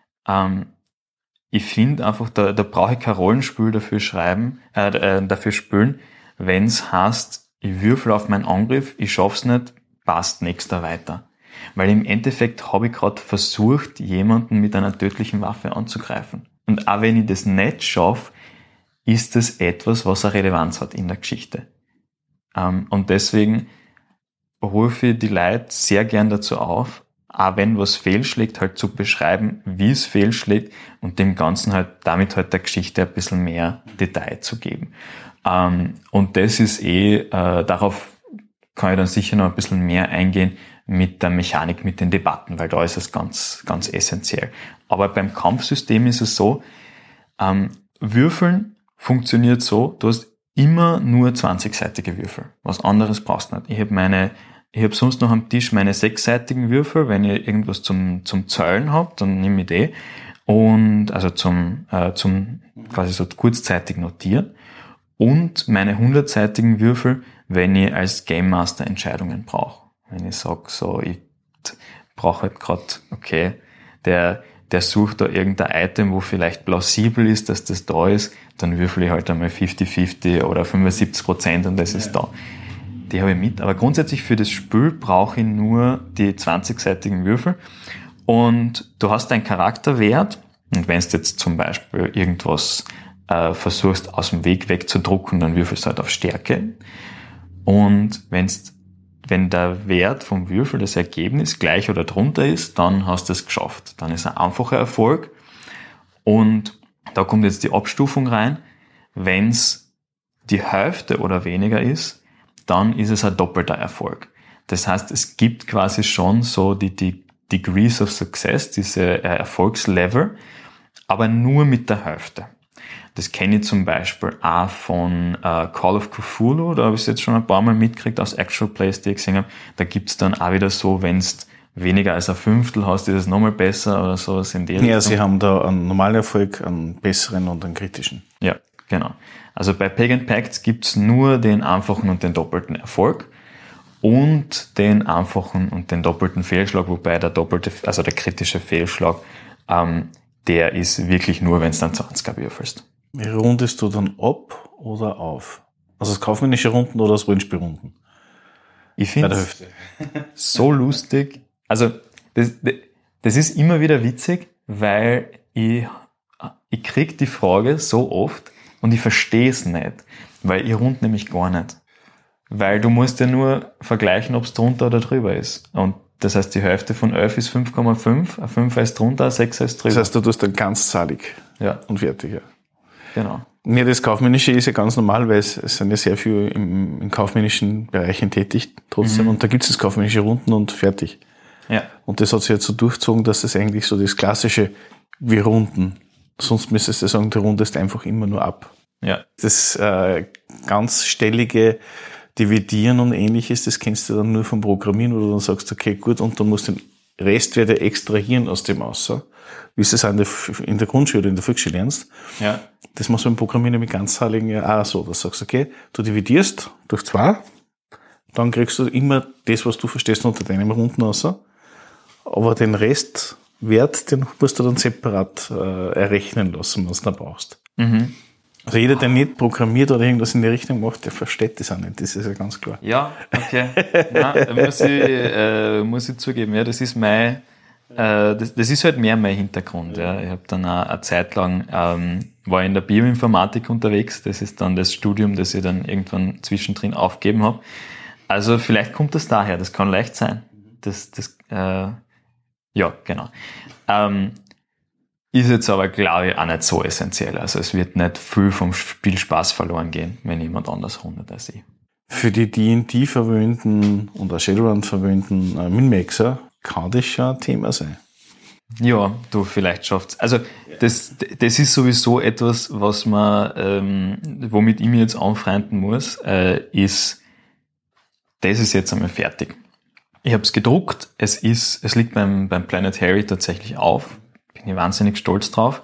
ich finde einfach, da brauche ich kein Rollenspiel dafür spielen, wenn es heißt, ich würfel auf meinen Angriff, ich schaff's nicht, passt nächster weiter. Weil im Endeffekt habe ich gerade versucht, jemanden mit einer tödlichen Waffe anzugreifen. Und auch wenn ich das nicht schaffe, ist das etwas, was eine Relevanz hat in der Geschichte. Und deswegen rufe ich die Leute sehr gern dazu auf, auch wenn was fehlschlägt, halt zu beschreiben, wie es fehlschlägt und dem Ganzen halt damit halt der Geschichte ein bisschen mehr Detail zu geben. Und das ist darauf kann ich dann sicher noch ein bisschen mehr eingehen mit der Mechanik, mit den Debatten, weil da ist es ganz, ganz essentiell. Aber beim Kampfsystem ist es so, Würfeln funktioniert so, du hast immer nur 20-seitige Würfel. Was anderes brauchst du nicht. Ich habe sonst noch am Tisch meine 6-seitigen Würfel, wenn ich irgendwas zum Zählen habe, dann nehme ich die und also zum quasi so kurzzeitig notieren und meine 100-seitigen Würfel, wenn ich als Game Master Entscheidungen brauche. Wenn ich sage, so, ich brauche halt gerade, okay, der sucht da irgendein Item, wo vielleicht plausibel ist, dass das da ist, dann würfel ich halt einmal 50-50 oder 75% und das ist da. Die habe ich mit. Aber grundsätzlich für das Spiel brauche ich nur die 20-seitigen Würfel. Und du hast einen Charakterwert. Und wenn du jetzt zum Beispiel irgendwas versuchst, aus dem Weg wegzudrucken, dann würfelst du halt auf Stärke. Und wenn der Wert vom Würfel, das Ergebnis, gleich oder drunter ist, dann hast du es geschafft. Dann ist ein einfacher Erfolg. Und da kommt jetzt die Abstufung rein. Wenn es die Hälfte oder weniger ist, dann ist es ein doppelter Erfolg. Das heißt, es gibt quasi schon so die Degrees of Success, diese Erfolgslevel, aber nur mit der Hälfte. Das kenne ich zum Beispiel auch von Call of Cthulhu, da habe ich es jetzt schon ein paar Mal mitgekriegt aus Actual Plays, die ich gesehen habe. Da gibt es dann auch wieder so, wenn es weniger als ein Fünftel hast, ist es nochmal besser oder sowas in der Richtung. Ja, sie haben da einen normalen Erfolg, einen besseren und einen kritischen. Ja, genau. Also bei Pagan Pacts gibt's nur den einfachen und den doppelten Erfolg und den einfachen und den doppelten Fehlschlag, wobei der kritische Fehlschlag, der ist wirklich nur, wenn es dann 20er würfelst. Wie rundest du dann ab oder auf? Also das kaufmännische Runden oder das Rollenspielrunden? Ich finde es so lustig. Also das ist immer wieder witzig, weil ich krieg die Frage so oft und ich verstehe es nicht, weil ich rund nämlich gar nicht. Weil du musst ja nur vergleichen, ob es drunter oder drüber ist. Und das heißt, die Hälfte von 11 ist 5,5, ein 5 ist drunter, ein 6 ist drüber. Das heißt, du tust dann ganzzahlig und fertig, ja. Genau. Ja, das Kaufmännische ist ja ganz normal, weil es sind ja sehr viel im kaufmännischen Bereichen tätig trotzdem. Und da gibt es das kaufmännische Runden und fertig. Ja. Und das hat sich jetzt so durchgezogen, dass das eigentlich so das klassische wie Runden. Sonst müsstest du sagen, du rundest einfach immer nur ab. Ja. Das ganz stellige Dividieren und ähnliches, das kennst du dann nur vom Programmieren, wo du dann sagst, okay, gut, und dann musst du den Restwert extrahieren aus dem Außer, wie du es auch in der Grundschule oder in der Volksschule lernst. Ja. Das machst du beim Programmieren mit ganzzahligen ja auch so. Da sagst du, okay, du dividierst durch 2, dann kriegst du immer das, was du verstehst, unter deinem Runden außer. Aber den Restwert, den musst du dann separat errechnen lassen, was du da brauchst. Mhm. Also jeder, der nicht programmiert oder irgendwas in die Richtung macht, der versteht das auch nicht. Das ist ja ganz klar. Ja, okay. Nein, muss ich zugeben, ja, das ist mein das ist halt mehr mein Hintergrund. Ja. Ich habe dann auch eine Zeit lang, war in der Bioinformatik unterwegs. Das ist dann das Studium, das ich dann irgendwann zwischendrin aufgegeben habe. Also vielleicht kommt das daher, das kann leicht sein. Ja, genau. Ist jetzt aber, glaube ich, auch nicht so essentiell. Also es wird nicht viel vom Spielspaß verloren gehen, wenn jemand anders rundet als ich. Für die D&D verwöhnten und auch Shadowrun verwöhnten Min-Maxer kann das schon ein Thema sein. Ja, du, vielleicht schafft's. Also das ist sowieso etwas, was man, womit ich mich jetzt anfreunden muss, ist, das ist jetzt einmal fertig. Ich habe es gedruckt, es liegt beim Planet Harry tatsächlich auf. Bin ich wahnsinnig stolz drauf.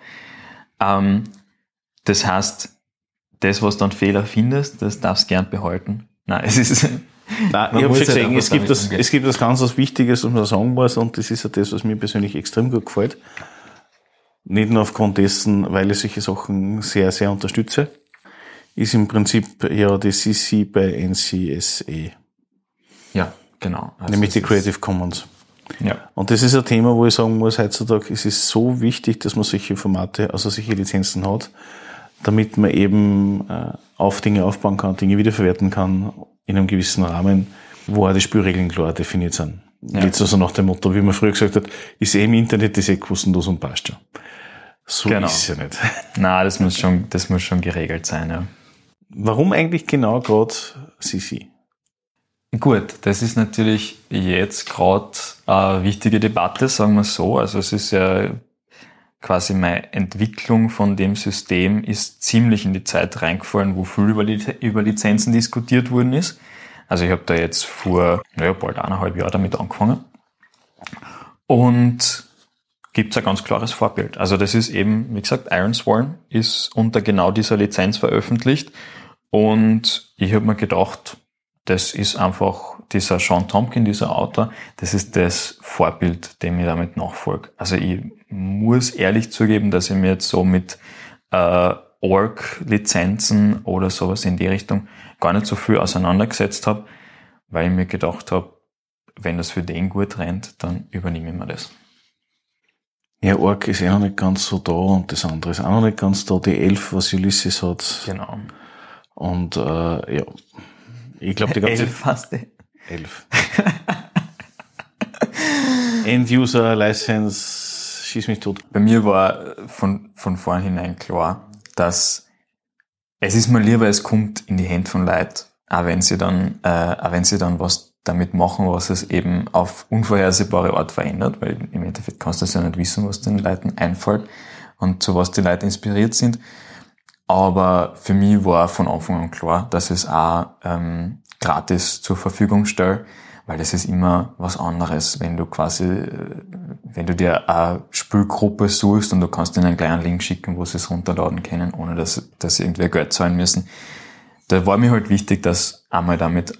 Das heißt, das, was du an Fehler findest, das darfst du gern behalten. Nein, es ist... Nein, ich habe schon gesehen, es gibt das ganz was Wichtiges, was man sagen muss, und das ist ja das, was mir persönlich extrem gut gefällt. Nicht nur aufgrund dessen, weil ich solche Sachen sehr, sehr unterstütze, ist im Prinzip ja die CC bei NCSA. Ja, genau. Also nämlich die Creative Commons. Ja. Und das ist ein Thema, wo ich sagen muss, heutzutage ist es so wichtig, dass man solche Formate, also solche Lizenzen hat, damit man eben auf Dinge aufbauen kann, Dinge wiederverwerten kann, in einem gewissen Rahmen, wo auch die Spielregeln klar definiert sind. Ja. Jetzt also nach dem Motto, wie man früher gesagt hat, ist im Internet, ist kostenlos und passt schon. So genau. Ist es ja nicht. Nein, das muss schon geregelt sein, ja. Warum eigentlich genau gerade CC? Gut, das ist natürlich jetzt gerade eine wichtige Debatte, sagen wir so. Also es ist ja quasi meine Entwicklung von dem System ist ziemlich in die Zeit reingefallen, wo viel über Lizenzen diskutiert worden ist. Also ich habe da jetzt vor bald 1,5 Jahren damit angefangen. Und gibt es ein ganz klares Vorbild. Also das ist eben, wie gesagt, Ironsworn ist unter genau dieser Lizenz veröffentlicht. Und ich habe mir gedacht, das ist einfach dieser Sean Tomkin, dieser Autor, das ist das Vorbild, dem ich damit nachfolge. Also ich muss ehrlich zugeben, dass ich mir jetzt so mit Org-Lizenzen oder sowas in die Richtung gar nicht so viel auseinandergesetzt habe, weil ich mir gedacht habe, wenn das für den gut rennt, dann übernehme ich mir das. Ja, Org ist noch nicht ganz so da und das andere ist auch noch nicht ganz da. Die 11, was Ulysses hat. Genau. Und ja, ich glaube die ganze... 11 fast. 11. End-User, License, schieß mich tot. Bei mir war von vornherein klar, dass es ist mir lieber, es kommt in die Hände von Leuten, auch wenn sie dann was damit machen, was es eben auf unvorhersehbare Art verändert, weil im Endeffekt kannst du das ja nicht wissen, was den Leuten einfällt und zu was die Leute inspiriert sind. Aber für mich war von Anfang an klar, dass es auch gratis zur Verfügung stelle, weil das ist immer was anderes, wenn du dir eine Spielgruppe suchst und du kannst ihnen einen kleinen Link schicken, wo sie es runterladen können, ohne dass sie irgendwie Geld zahlen müssen. Da war mir halt wichtig, dass einmal damit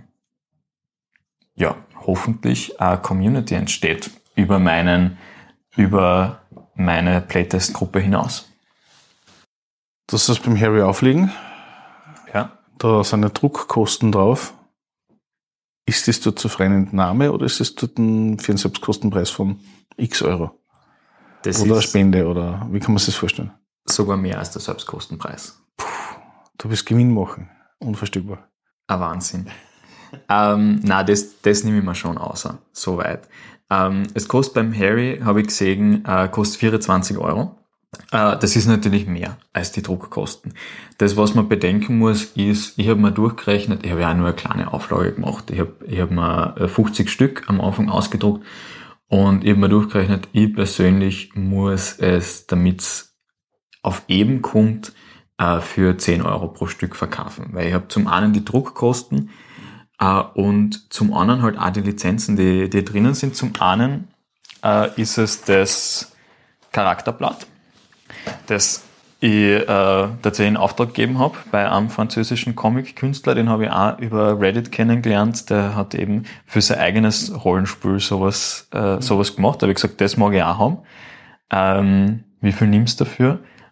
hoffentlich eine Community entsteht über meine Playtest-Gruppe hinaus. Du hast das beim Harry auflegen. Ja. Da sind ja Druckkosten drauf. Ist das dort zur freien Entnahme oder ist das dort für einen Selbstkostenpreis von x Euro? Das oder ist Spende oder wie kann man sich das vorstellen? Sogar mehr als der Selbstkostenpreis. Du willst Gewinn machen. Unvorstellbar. Ein Wahnsinn. Nein, das nehme ich mir schon außer. Soweit. Es kostet beim Harry, habe ich gesehen, kostet 24 Euro. Das ist natürlich mehr als die Druckkosten. Das, was man bedenken muss, ist, ich habe mir durchgerechnet, ich habe ja auch nur eine kleine Auflage gemacht. Ich hab mir 50 Stück am Anfang ausgedruckt und ich habe mir durchgerechnet, ich persönlich muss es, damit es auf eben kommt, für 10 Euro pro Stück verkaufen. Weil ich habe zum einen die Druckkosten und zum anderen halt auch die Lizenzen, die drinnen sind. Zum einen ist es das Charakterblatt, das ich tatsächlich in Auftrag gegeben habe bei einem französischen Comic-Künstler, den habe ich auch über Reddit kennengelernt, der hat eben für sein eigenes Rollenspiel sowas gemacht, da habe ich gesagt, das mag ich auch haben. Wie viel nimmst du dafür?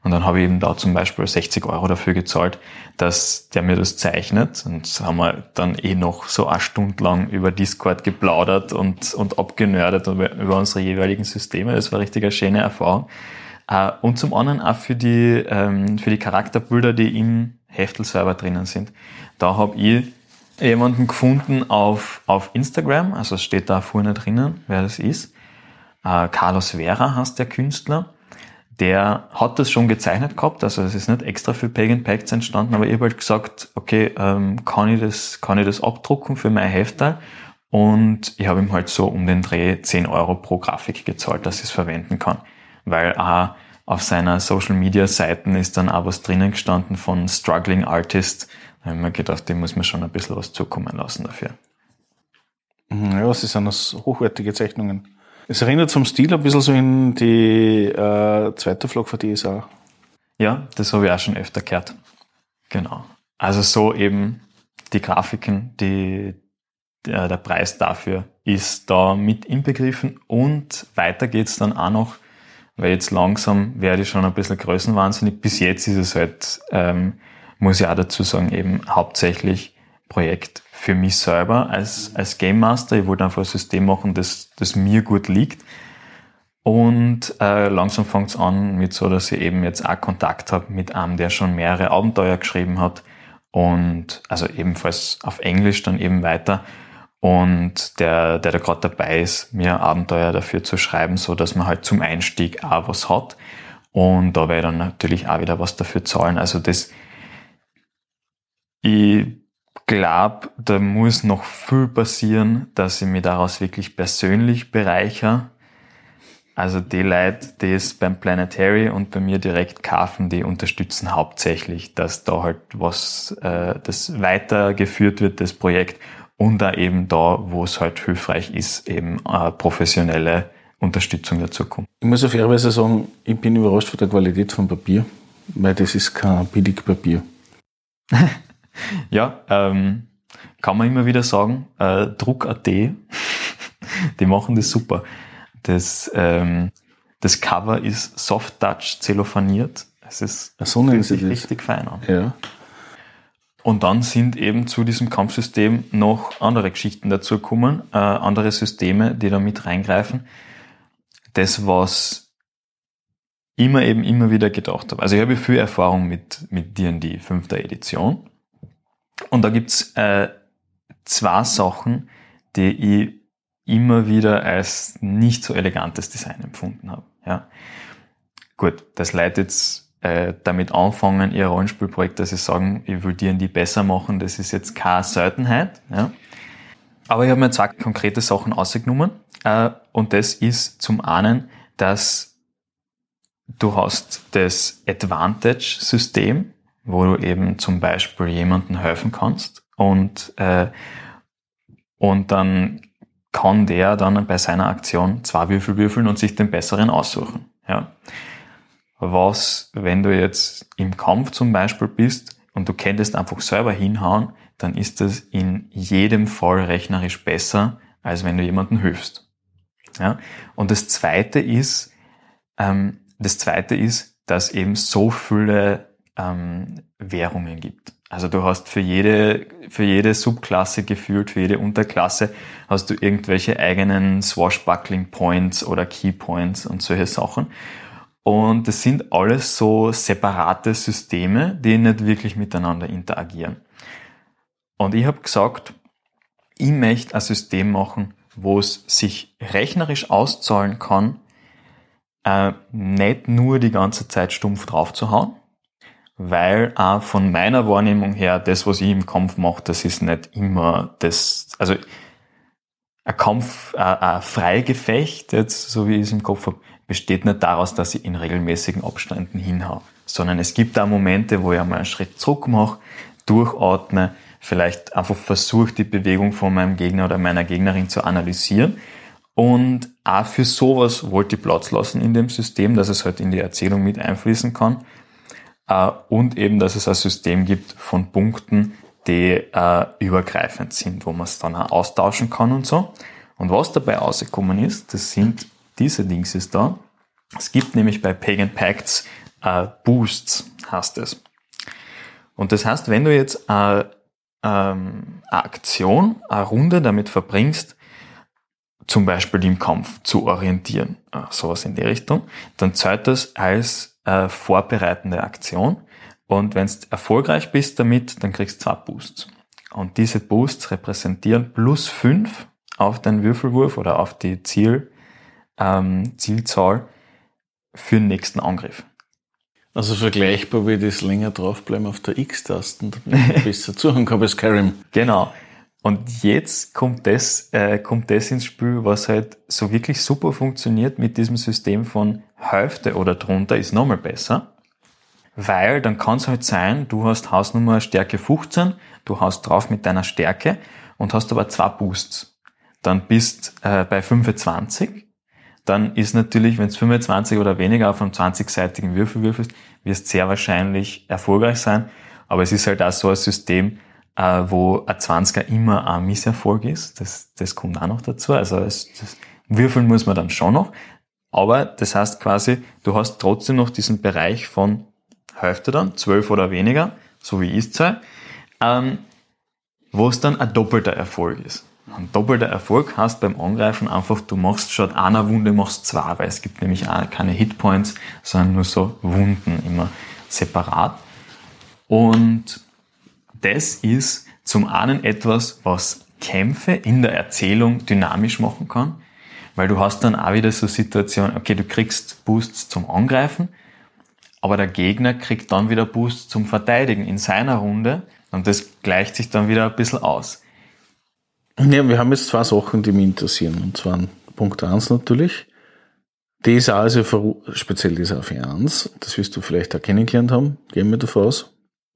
Und dann habe ich eben da zum Beispiel 60 € dafür gezahlt, dass der mir das zeichnet. Und so haben wir dann noch so eine Stunde lang über Discord geplaudert und abgenördet über unsere jeweiligen Systeme. Das war richtig eine schöne Erfahrung. Und zum anderen auch für die Charakterbilder, die im Heftel selber drinnen sind. Da habe ich jemanden gefunden auf Instagram, also es steht da vorne drinnen, wer das ist. Carlos Vera heißt der Künstler. Der hat das schon gezeichnet gehabt, also es ist nicht extra für Pagan Pacts entstanden, aber ich habe halt gesagt, okay, kann ich das abdrucken für mein Heftal? Und ich habe ihm halt so um den Dreh 10 € pro Grafik gezahlt, dass ich es verwenden kann. Weil auch auf seiner Social Media Seiten ist dann auch was drinnen gestanden von Struggling Artist. Da habe ich mir gedacht, dem muss man schon ein bisschen was zukommen lassen dafür. Ja, sie sind das hochwertige Zeichnungen. Es erinnert vom Stil ein bisschen so in die zweite Flagge für die DSA. Ja, das habe ich auch schon öfter gehört. Genau. Also so eben die Grafiken, der Preis dafür ist da mit inbegriffen und weiter geht's dann auch noch, weil jetzt langsam werde ich schon ein bisschen größenwahnsinnig. Bis jetzt ist es halt, muss ich auch dazu sagen, eben hauptsächlich Projekt für mich selber als Game Master. Ich wollte einfach ein System machen, das mir gut liegt. Und langsam fängt es an mit so, dass ich eben jetzt auch Kontakt habe mit einem, der schon mehrere Abenteuer geschrieben hat. Und also ebenfalls auf Englisch dann eben weiter. Und der da gerade dabei ist, mir Abenteuer dafür zu schreiben, so dass man halt zum Einstieg auch was hat. Und da werde ich dann natürlich auch wieder was dafür zahlen. Also ich glaube, da muss noch viel passieren, dass ich mich daraus wirklich persönlich bereichere. Also die Leute, die es beim Planetary und bei mir direkt kaufen, die unterstützen hauptsächlich, dass da halt was, das weitergeführt wird, das Projekt, und da eben da, wo es halt hilfreich ist, eben professionelle Unterstützung dazu kommt. Ich muss auf fairerweise sagen, ich bin überrascht von der Qualität vom Papier, weil das ist kein Billigpapier. Ja, kann man immer wieder sagen, Druck.at, die machen das super. Das Cover ist Soft Touch zellophaniert. Es ist so fühlt sich richtig fein an. Ja. Und dann sind eben zu diesem Kampfsystem noch andere Geschichten dazu gekommen, andere Systeme, die da mit reingreifen. Das, was ich immer wieder gedacht habe. Also ich habe viel Erfahrung mit D&D 5. Edition. Und da gibt's 2 Sachen, die ich immer wieder als nicht so elegantes Design empfunden habe. Ja. Gut, das Leute jetzt damit anfangen, ihr Rollenspielprojekt, dass sie sagen, ich will D&D besser machen, das ist jetzt keine Seltenheit. Ja. Aber ich habe mir 2 konkrete Sachen ausgenommen. Und das ist zum einen, dass du hast das Advantage-System, wo du eben zum Beispiel jemandem helfen kannst und dann kann der dann bei seiner Aktion 2 Würfel würfeln und sich den besseren aussuchen. Ja. Was, wenn du jetzt im Kampf zum Beispiel bist und du könntest einfach selber hinhauen, dann ist das in jedem Fall rechnerisch besser, als wenn du jemandem hilfst. Ja. Und das Zweite ist, dass eben so viele Währungen gibt. Also du hast für jede Subklasse gefühlt, für jede Unterklasse hast du irgendwelche eigenen Swashbuckling Points oder Key Points und solche Sachen. Und das sind alles so separate Systeme, die nicht wirklich miteinander interagieren. Und ich habe gesagt, ich möchte ein System machen, wo es sich rechnerisch auszahlen kann, nicht nur die ganze Zeit stumpf drauf zu hauen, weil auch von meiner Wahrnehmung her, das, was ich im Kampf mache, das ist nicht immer das, also ein Kampf, ein Freigefecht, jetzt so wie ich es im Kopf habe, besteht nicht daraus, dass ich in regelmäßigen Abständen hinhaue, sondern es gibt auch Momente, wo ich einmal einen Schritt zurück mache, durchatme, vielleicht einfach versuche, die Bewegung von meinem Gegner oder meiner Gegnerin zu analysieren. Und auch für sowas wollte ich Platz lassen in dem System, dass es halt in die Erzählung mit einfließen kann. Und eben, dass es ein System gibt von Punkten, die übergreifend sind, wo man es dann auch austauschen kann und so. Und was dabei rausgekommen ist, das sind diese Dings da. Es gibt nämlich bei Pagan Pacts Boosts, heißt es. Und das heißt, wenn du jetzt eine Aktion, eine Runde damit verbringst, zum Beispiel im Kampf zu orientieren, sowas in die Richtung, dann zählt das als vorbereitende Aktion. Und wenn du erfolgreich bist damit, dann kriegst du 2 Boosts. Und diese Boosts repräsentieren +5 auf den Würfelwurf oder auf die Zielzahl für den nächsten Angriff. Also vergleichbar wie das länger draufbleiben auf der X-Tasten, damit man besser zuhören kann bei Skyrim. Genau. Und jetzt kommt das ins Spiel, was halt so wirklich super funktioniert mit diesem System von Hälfte oder drunter ist nochmal besser. Weil dann kann es halt sein, du hast Hausnummer Stärke 15, du haust drauf mit deiner Stärke und hast aber 2 Boosts. Dann bist bei 25. Dann ist natürlich, wenn es 25 oder weniger auf einem 20-seitigen Würfel würfelst, wirst sehr wahrscheinlich erfolgreich sein. Aber es ist halt auch so ein System, wo ein 20er immer ein Misserfolg ist. Das kommt auch noch dazu. Also das Würfeln muss man dann schon noch. Aber das heißt quasi, du hast trotzdem noch diesen Bereich von Hälfte dann, 12 oder weniger, so wie Ist-Zahl, wo es dann ein doppelter Erfolg ist. Ein doppelter Erfolg heißt beim Angreifen einfach, du machst statt einer Wunde machst 2, weil es gibt nämlich auch keine Hitpoints, sondern nur so Wunden immer separat. Und das ist zum einen etwas, was Kämpfe in der Erzählung dynamisch machen kann, weil du hast dann auch wieder so Situationen, okay, du kriegst Boosts zum Angreifen, aber der Gegner kriegt dann wieder Boosts zum Verteidigen in seiner Runde und das gleicht sich dann wieder ein bisschen aus. Ja, wir haben jetzt 2 Sachen, die mich interessieren. Und zwar Punkt 1 natürlich. DSA, also speziell DSA 4.1, das wirst du vielleicht auch kennengelernt haben. Gehen wir davon aus.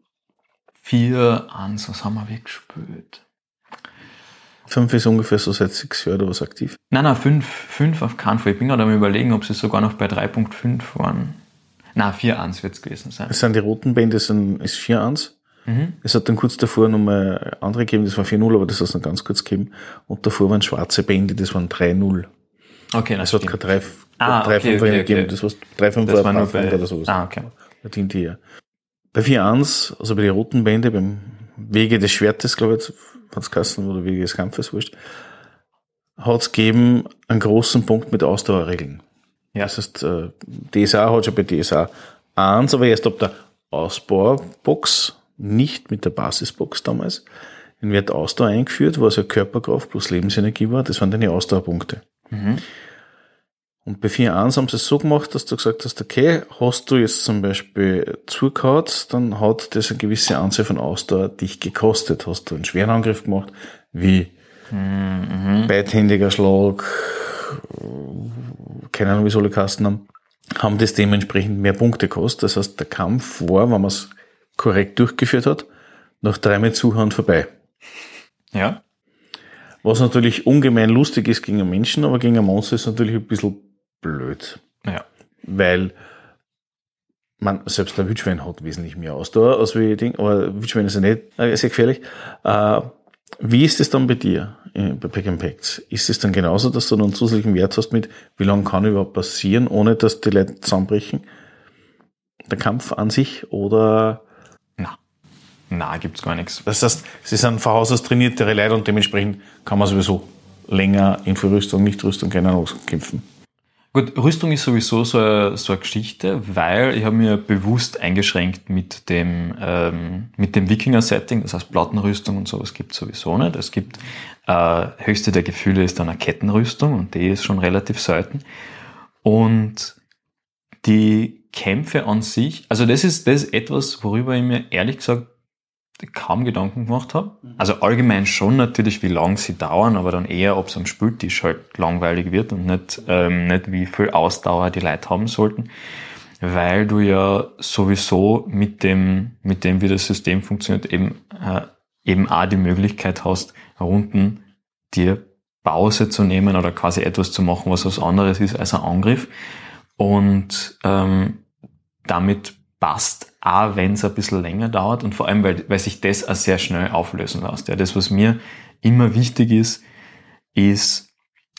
4.1, was haben wir weggespielt? 5 ist ungefähr so seit 6 Jahren oder was aktiv. Nein, 5 auf keinen Fall. Ich bin gerade am Überlegen, ob sie sogar noch bei 3.5 waren. Nein, 4.1 wird es gewesen sein. Es sind die roten Bände, ist 4.1. Es hat dann kurz davor nochmal andere gegeben, das war 4.0, aber das hat es noch ganz kurz gegeben. Und davor waren schwarze Bände, das waren 3.0, Okay, das hat keine 3.5 okay. gegeben, das war 3.5 Das war nur bei, oder sowas. okay. Bei 4.1, also bei den roten Bände, beim Wege des Schwertes, glaube ich, hat es geheißen, oder Wege des Kampfes, wurscht, hat es gegeben einen großen Punkt mit Ausdauerregeln. Ja. Das heißt, DSA hat schon bei DSA 1, aber erst ab der Ausbaubox, nicht mit der Basisbox damals, den Wert Ausdauer eingeführt, wo also Körperkraft plus Lebensenergie war. Das waren deine Ausdauerpunkte. Und bei 4.1 haben sie es so gemacht, dass du gesagt hast, okay, hast du jetzt zum Beispiel zugehauen, dann hat das eine gewisse Anzahl von Ausdauer dich gekostet. Hast du einen schweren Angriff gemacht, wie beidhändiger Schlag, keine Ahnung, wie soll ich heißen haben das dementsprechend mehr Punkte gekostet. Das heißt, der Kampf war, wenn man es korrekt durchgeführt hat, nach 3 Mal Zuhauen vorbei. Ja. Was natürlich ungemein lustig ist gegen einen Menschen, aber gegen ein Monster ist natürlich ein bisschen blöd. Ja. Weil selbst der Wildschwein hat wesentlich mehr Ausdauer als wie Ding, aber Wildschwein ist ja nicht sehr gefährlich. Wie ist es dann bei dir, bei Pack and Packs? Ist es dann genauso, dass du noch einen zusätzlichen Wert hast mit, wie lange kann überhaupt passieren, ohne dass die Leute zusammenbrechen? Der Kampf an sich, oder? Na, gibt's gar nichts. Das heißt, sie sind von Haus aus trainiertere Leute und dementsprechend kann man sowieso länger in Rüstung, Nicht-Rüstung, keine Ahnung, kämpfen. Gut, Rüstung ist sowieso so eine Geschichte, weil ich habe mir bewusst eingeschränkt mit dem Wikinger-Setting, das heißt Plattenrüstung und sowas gibt es sowieso nicht. Es gibt höchste der Gefühle ist dann eine Kettenrüstung und die ist schon relativ selten. Und die Kämpfe an sich, also das ist etwas, worüber ich mir ehrlich gesagt kaum Gedanken gemacht habe. Also allgemein schon natürlich, wie lang sie dauern, aber dann eher, ob es am Spieltisch halt langweilig wird und nicht wie viel Ausdauer die Leute haben sollten, weil du ja sowieso mit dem, wie das System funktioniert, eben auch die Möglichkeit hast, Runden dir Pause zu nehmen oder quasi etwas zu machen, was anderes ist als ein Angriff. Und damit passt auch, wenn es ein bisschen länger dauert und vor allem, weil sich das auch sehr schnell auflösen lässt. Ja, das, was mir immer wichtig ist,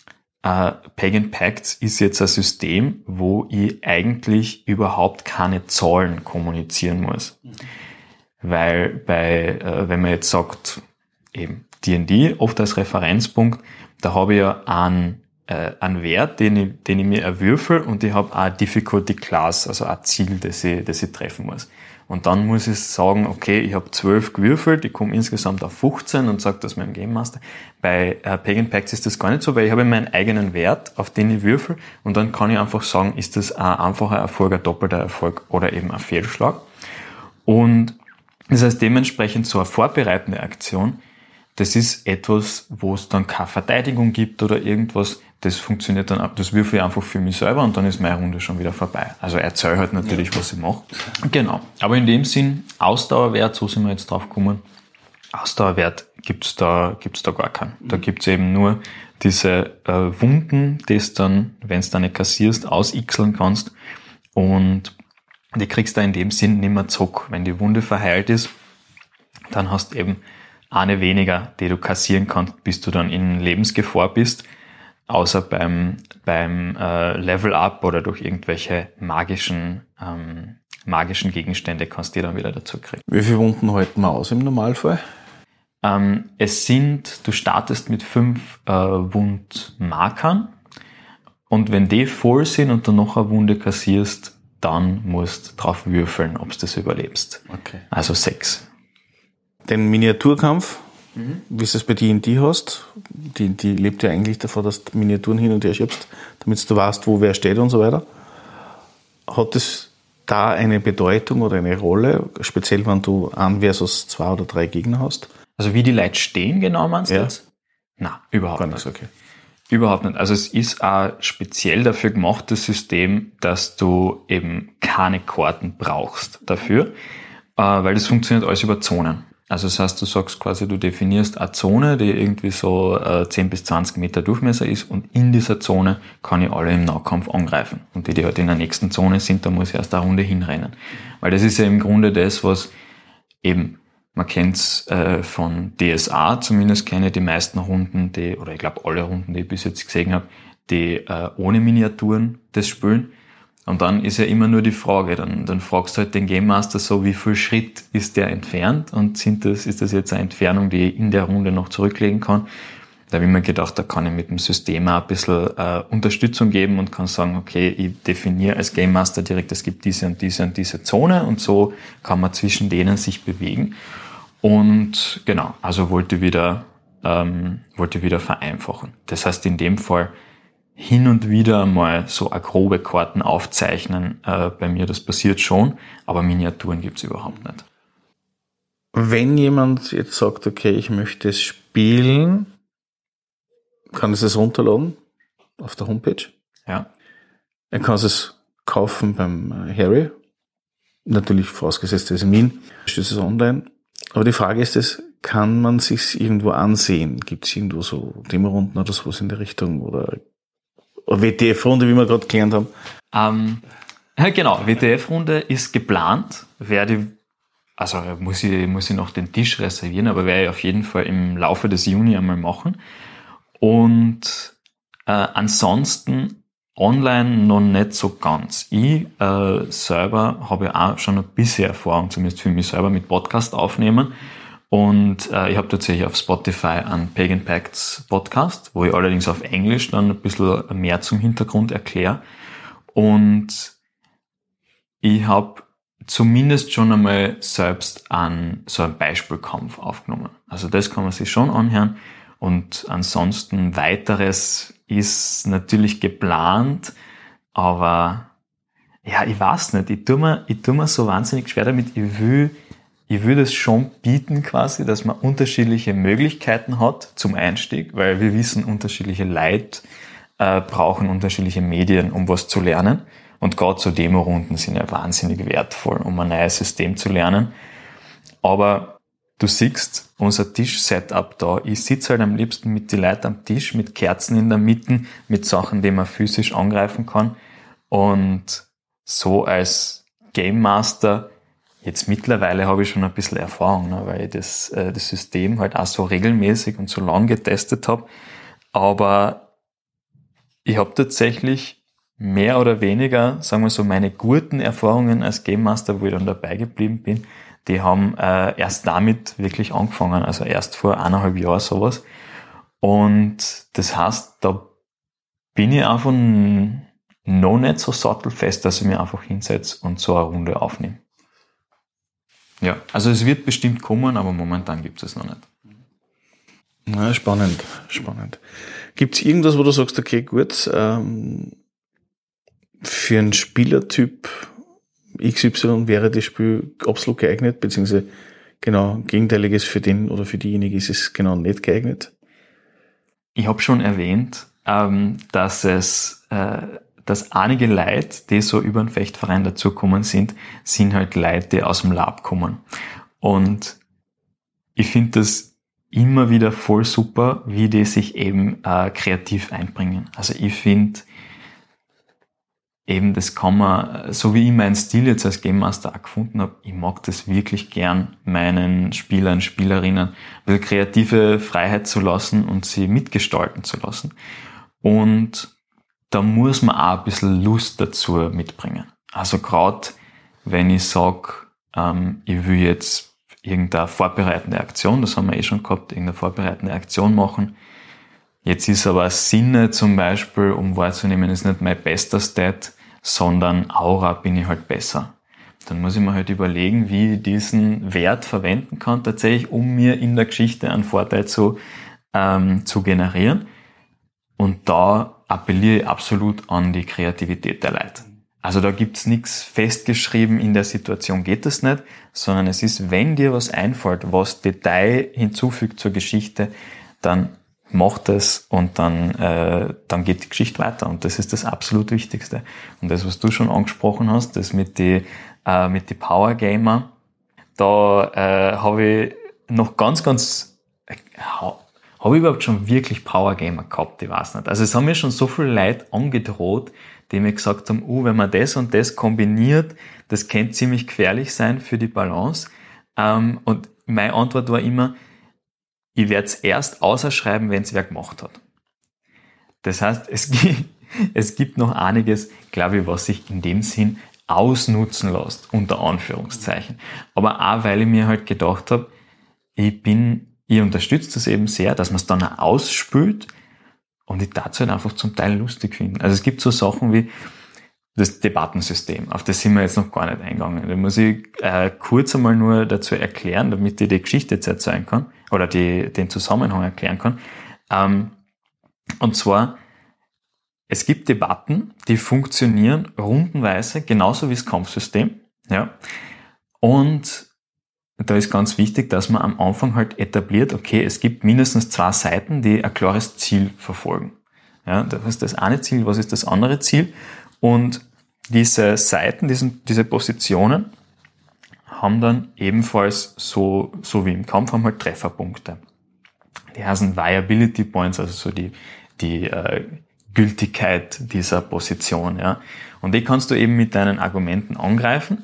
Pagan Pacts ist jetzt ein System, wo ich eigentlich überhaupt keine Zahlen kommunizieren muss. Weil wenn man jetzt sagt, eben D&D, oft als Referenzpunkt, da habe ich ja einen Wert, den ich mir erwürfel, und ich habe auch Difficulty Class, also ein Ziel, das ich treffen muss. Und dann muss ich sagen, okay, ich habe 12 gewürfelt, ich komme insgesamt auf 15 und sage das meinem Game Master. Bei Pagan Pacts ist das gar nicht so, weil ich habe meinen eigenen Wert, auf den ich würfel, und dann kann ich einfach sagen, ist das ein einfacher Erfolg, ein doppelter Erfolg oder eben ein Fehlschlag. Und das heißt dementsprechend so eine vorbereitende Aktion, das ist etwas, wo es dann keine Verteidigung gibt oder irgendwas, das funktioniert dann ab. Das würfel ich einfach für mich selber und dann ist meine Runde schon wieder vorbei. Also erzähl halt natürlich, was ich mache. Genau. Aber in dem Sinn, Ausdauerwert, so sind wir jetzt drauf gekommen. Ausdauerwert gibt's da gar keinen. Da gibt's eben nur diese Wunden, die es dann, wenn es dann nicht kassierst, ausixeln kannst. Und die kriegst du in dem Sinn nicht mehr zurück. Wenn die Wunde verheilt ist, dann hast du eben eine weniger, die du kassieren kannst, bis du dann in Lebensgefahr bist. Außer beim Level-Up oder durch irgendwelche magischen Gegenstände kannst du die dann wieder dazu kriegen. Wie viele Wunden halten wir aus im Normalfall? Du startest mit 5 Wundmarkern, und wenn die voll sind und du noch eine Wunde kassierst, dann musst du drauf würfeln, ob du das überlebst. Okay. Also 6. Den Miniaturkampf, wie du es bei D&D hast, die lebt ja eigentlich davon, dass du Miniaturen hin und her schiebst, damit du weißt, wo wer steht und so weiter. Hat es da eine Bedeutung oder eine Rolle, speziell wenn du 1 versus 2 oder 3 Gegner hast? Also wie die Leute stehen genau, meinst du jetzt? Nein, überhaupt nicht. Okay. Überhaupt nicht. Also es ist ein speziell dafür gemachtes System, dass du eben keine Karten brauchst dafür, weil das funktioniert alles über Zonen. Also das heißt, du sagst quasi, du definierst eine Zone, die irgendwie so 10 bis 20 Meter Durchmesser ist, und in dieser Zone kann ich alle im Nahkampf angreifen. Und die halt in der nächsten Zone sind, da muss ich erst eine Runde hinrennen. Weil das ist ja im Grunde das, was eben, man kennt's von DSA, zumindest kenne ich die meisten Runden, oder ich glaube alle Runden, die ich bis jetzt gesehen habe, die ohne Miniaturen das spielen. Und dann ist ja immer nur die Frage, dann fragst du halt den Game Master so, wie viel Schritt ist der entfernt, und ist das jetzt eine Entfernung, die ich in der Runde noch zurücklegen kann? Da habe ich mir gedacht, da kann ich mit dem System auch ein bisschen Unterstützung geben und kann sagen, okay, ich definiere als Game Master direkt, es gibt diese und diese und diese Zone, und so kann man zwischen denen sich bewegen. Und genau, also wollte wieder vereinfachen. Das heißt, in dem Fall hin und wieder mal so eine grobe Karten aufzeichnen. Bei mir, das passiert schon, aber Miniaturen gibt's überhaupt nicht. Wenn jemand jetzt sagt, okay, ich möchte es spielen, kann es das runterladen auf der Homepage. Ja. Er kann es kaufen beim Harry. Natürlich vorausgesetzt, er ist in Wien. Ist es online. Aber die Frage ist, kann man sich irgendwo ansehen? Gibt es irgendwo so Demo-Runden oder sowas in der Richtung? Oder WTF-Runde, wie wir gerade gelernt haben? Genau, WTF-Runde ist geplant. Muss ich noch den Tisch reservieren, aber werde ich auf jeden Fall im Laufe des Juni einmal machen. Und ansonsten online noch nicht so ganz. Ich selber habe ja auch schon ein bisschen Erfahrung, zumindest für mich selber, mit Podcast aufnehmen. Und ich habe tatsächlich auf Spotify einen Pagan Pacts Podcast, wo ich allerdings auf Englisch dann ein bisschen mehr zum Hintergrund erkläre. Und ich habe zumindest schon einmal selbst so einen Beispielkampf aufgenommen. Also das kann man sich schon anhören. Und ansonsten weiteres ist natürlich geplant, aber ja, ich weiß nicht. Ich tu mir so wahnsinnig schwer damit. Ich will das schon bieten quasi, dass man unterschiedliche Möglichkeiten hat zum Einstieg, weil wir wissen, unterschiedliche Leute brauchen unterschiedliche Medien, um was zu lernen. Und gerade so Demo-Runden sind ja wahnsinnig wertvoll, um ein neues System zu lernen. Aber du siehst unser Tisch-Setup da. Ich sitze halt am liebsten mit den Leuten am Tisch, mit Kerzen in der Mitte, mit Sachen, die man physisch angreifen kann. Und so als Game Master, jetzt mittlerweile habe ich schon ein bisschen Erfahrung, ne, weil ich das System halt auch so regelmäßig und so lang getestet habe. Aber ich habe tatsächlich mehr oder weniger, sagen wir so, meine guten Erfahrungen als Game Master, wo ich dann dabei geblieben bin, die haben erst damit wirklich angefangen, also erst vor 1,5 Jahren sowas. Und das heißt, da bin ich einfach noch nicht so sattelfest, dass ich mich einfach hinsetze und so eine Runde aufnehme. Ja, also es wird bestimmt kommen, aber momentan gibt es es noch nicht. Na, spannend. Gibt es irgendwas, wo du sagst, okay, gut, für einen Spielertyp XY wäre das Spiel absolut geeignet, beziehungsweise genau Gegenteiliges für den oder für diejenige ist es genau nicht geeignet? Ich habe schon erwähnt, dass einige Leute, die so über den Fechtverein dazugekommen sind halt Leute, die aus dem Lab kommen. Und ich finde das immer wieder voll super, wie die sich eben kreativ einbringen. Also ich finde eben, das kann man, so wie ich meinen Stil jetzt als Game Master auch gefunden habe, ich mag das wirklich gern, meinen Spielern, Spielerinnen ein bisschen kreative Freiheit zu lassen und sie mitgestalten zu lassen. Und da muss man auch ein bisschen Lust dazu mitbringen. Also gerade wenn ich sage, ich will jetzt irgendeine vorbereitende Aktion, das haben wir schon gehabt, irgendeine vorbereitende Aktion machen. Jetzt ist aber Sinne zum Beispiel, um wahrzunehmen, ist nicht mein bester Stat, sondern Aura bin ich halt besser. Dann muss ich mir halt überlegen, wie ich diesen Wert verwenden kann, tatsächlich, um mir in der Geschichte einen Vorteil zu generieren. Und da appelliere ich absolut an die Kreativität der Leute. Also da gibt's nichts festgeschrieben, in der Situation geht das nicht, sondern es ist, wenn dir was einfällt, was Detail hinzufügt zur Geschichte, dann mach das und dann geht die Geschichte weiter. Und das ist das absolut Wichtigste. Und das, was du schon angesprochen hast, das mit die Power Gamer, da habe ich noch habe ich überhaupt schon wirklich Power Gamer gehabt? Ich weiß nicht. Also es haben mir schon so viele Leute angedroht, die mir gesagt haben, wenn man das und das kombiniert, das könnte ziemlich gefährlich sein für die Balance. Und meine Antwort war immer, ich werde es erst außerschreiben, wenn es wer gemacht hat. Das heißt, es gibt noch einiges, glaube ich, was sich in dem Sinn ausnutzen lässt, unter Anführungszeichen. Aber auch, weil ich mir halt gedacht habe, ich unterstütze das eben sehr, dass man es dann auch ausspült und ich dazu halt einfach zum Teil lustig finde. Also es gibt so Sachen wie das Debattensystem, auf das sind wir jetzt noch gar nicht eingegangen. Da muss ich kurz einmal nur dazu erklären, damit ich die Geschichte jetzt erzählen kann oder den Zusammenhang erklären kann. Und zwar, es gibt Debatten, die funktionieren rundenweise, genauso wie das Kampfsystem. Ja. Und da ist ganz wichtig, dass man am Anfang halt etabliert, okay, es gibt mindestens 2 Seiten, die ein klares Ziel verfolgen. Ja, das ist das eine Ziel, was ist das andere Ziel? Und diese Seiten, diese Positionen haben dann ebenfalls so wie im Kampf haben halt Trefferpunkte. Die heißen Viability Points, also so die Gültigkeit dieser Position, ja. Und die kannst du eben mit deinen Argumenten angreifen.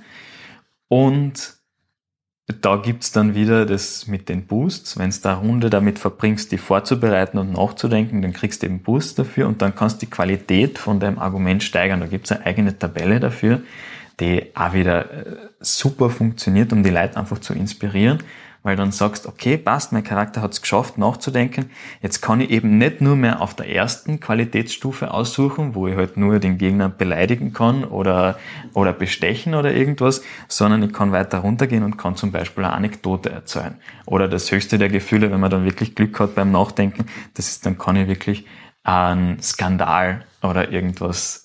Und da gibt's dann wieder das mit den Boosts. Wenn du eine Runde damit verbringst, die vorzubereiten und nachzudenken, dann kriegst du eben Boosts dafür und dann kannst du die Qualität von deinem Argument steigern. Da gibt's eine eigene Tabelle dafür, die auch wieder super funktioniert, um die Leute einfach zu inspirieren, weil dann sagst, okay, passt, mein Charakter hat's geschafft, nachzudenken. Jetzt kann ich eben nicht nur mehr auf der ersten Qualitätsstufe aussuchen, wo ich halt nur den Gegner beleidigen kann oder bestechen oder irgendwas, sondern ich kann weiter runtergehen und kann zum Beispiel eine Anekdote erzählen. Oder das höchste der Gefühle, wenn man dann wirklich Glück hat beim Nachdenken, dann kann ich wirklich einen Skandal oder irgendwas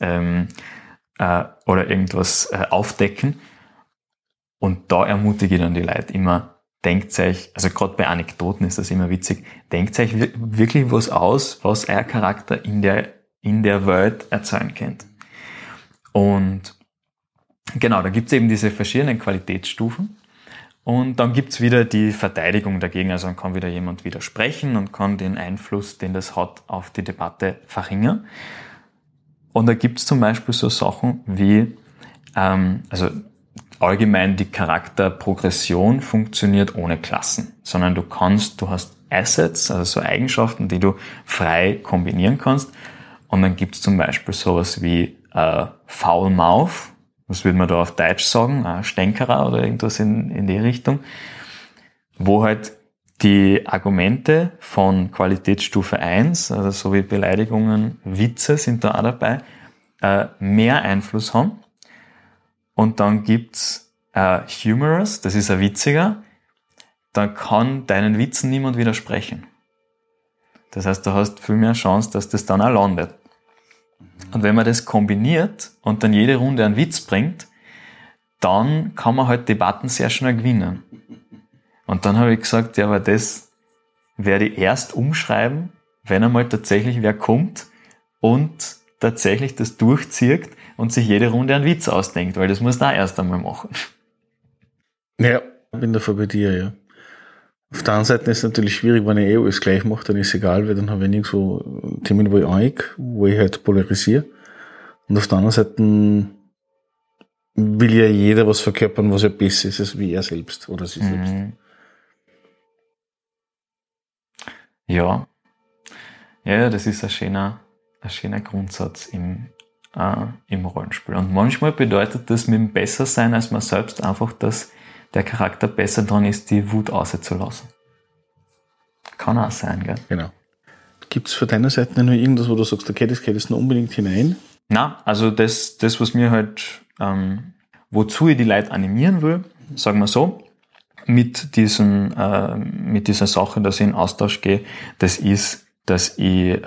aufdecken. Und da ermutige ich dann die Leute immer, denkt euch, also gerade bei Anekdoten ist das immer witzig, denkt euch wirklich was aus, was euer Charakter in der Welt erzählen könnt. Und genau, da gibt's eben diese verschiedenen Qualitätsstufen. Und dann gibt's wieder die Verteidigung dagegen, also dann kann wieder jemand widersprechen und kann den Einfluss, den das hat, auf die Debatte verringern. Und da gibt's zum Beispiel so Sachen wie, also allgemein die Charakterprogression funktioniert ohne Klassen, sondern du hast Assets, also so Eigenschaften, die du frei kombinieren kannst. Und dann gibt's zum Beispiel sowas wie Foul Mouth, was würde man da auf Deutsch sagen, Stänkerer oder irgendwas in die Richtung, wo halt die Argumente von Qualitätsstufe 1, also so wie Beleidigungen, Witze sind da auch dabei, mehr Einfluss haben. Und dann gibt's Humorous, das ist ein witziger, dann kann deinen Witzen niemand widersprechen. Das heißt, du hast viel mehr Chance, dass das dann auch landet. Und wenn man das kombiniert und dann jede Runde einen Witz bringt, dann kann man halt Debatten sehr schnell gewinnen. Und dann habe ich gesagt, ja, aber das werde ich erst umschreiben, wenn einmal tatsächlich wer kommt und tatsächlich das durchzieht und sich jede Runde einen Witz ausdenkt, weil das muss da erst einmal machen. Ja, ich bin dafür bei dir, ja. Auf der anderen Seite ist es natürlich schwierig, wenn ich alles gleich mache, dann ist es egal, weil dann habe ich nirgendwo Themen, wo ich aneig, wo ich halt polarisiere. Und auf der anderen Seite will ja jeder was verkörpern, was ja besser ist, als wie er selbst oder sie selbst. Ja. Ja, das ist ein schöner Grundsatz im Rollenspiel. Und manchmal bedeutet das mit dem Bessersein als man selbst einfach, dass der Charakter besser dran ist, die Wut auszulassen. Kann auch sein, gell? Genau. Gibt es von deiner Seite noch irgendwas, wo du sagst, okay, das geht jetzt noch unbedingt hinein? Na, also das, was mir halt, wozu ich die Leute animieren will, sagen wir so, mit dieser Sache, dass ich in Austausch gehe, das ist, dass sie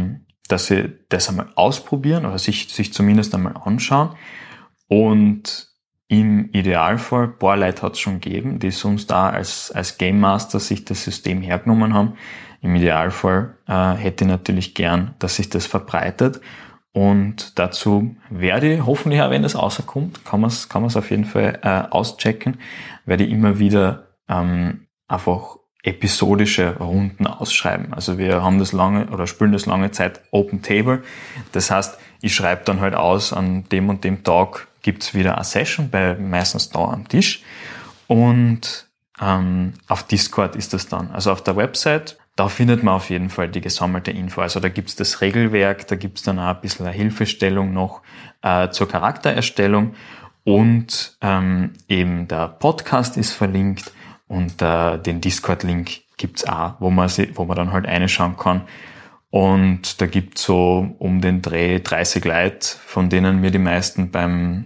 das einmal ausprobieren oder sich zumindest einmal anschauen und im Idealfall, ein paar Leute hat es schon gegeben, die sonst da als Game Master sich das System hergenommen haben. Im Idealfall hätte ich natürlich gern, dass sich das verbreitet. Und dazu werde ich hoffentlich auch, wenn das rauskommt, kann man es auf jeden Fall auschecken, werde ich immer wieder einfach episodische Runden ausschreiben. Also wir haben spielen das lange Zeit Open Table. Das heißt, ich schreibe dann halt aus, an dem und dem Tag gibt's wieder eine Session, meistens da am Tisch. Und auf Discord ist das dann. Also auf der Website, da findet man auf jeden Fall die gesammelte Info. Also da gibt's das Regelwerk, da gibt's dann auch ein bisschen eine Hilfestellung noch zur Charaktererstellung. Und eben der Podcast ist verlinkt und den Discord-Link gibt's auch, wo man dann halt reinschauen kann. Und da gibt's so um den Dreh 30 Leute, von denen mir die meisten beim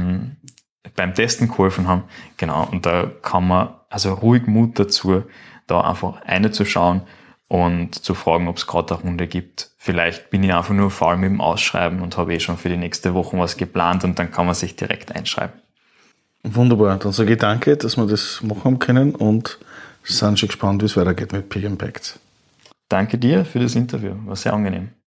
Testen geholfen haben. Genau, und da kann man also ruhig Mut dazu, da einfach reinzuschauen und zu fragen, ob es gerade eine Runde gibt. Vielleicht bin ich einfach nur faul mit dem Ausschreiben und habe schon für die nächste Woche was geplant und dann kann man sich direkt einschreiben. Wunderbar, dann sage ich danke, dass wir das machen können und sind schon gespannt, wie es weitergeht mit Pagan Pacts. Danke dir für das Interview, war sehr angenehm.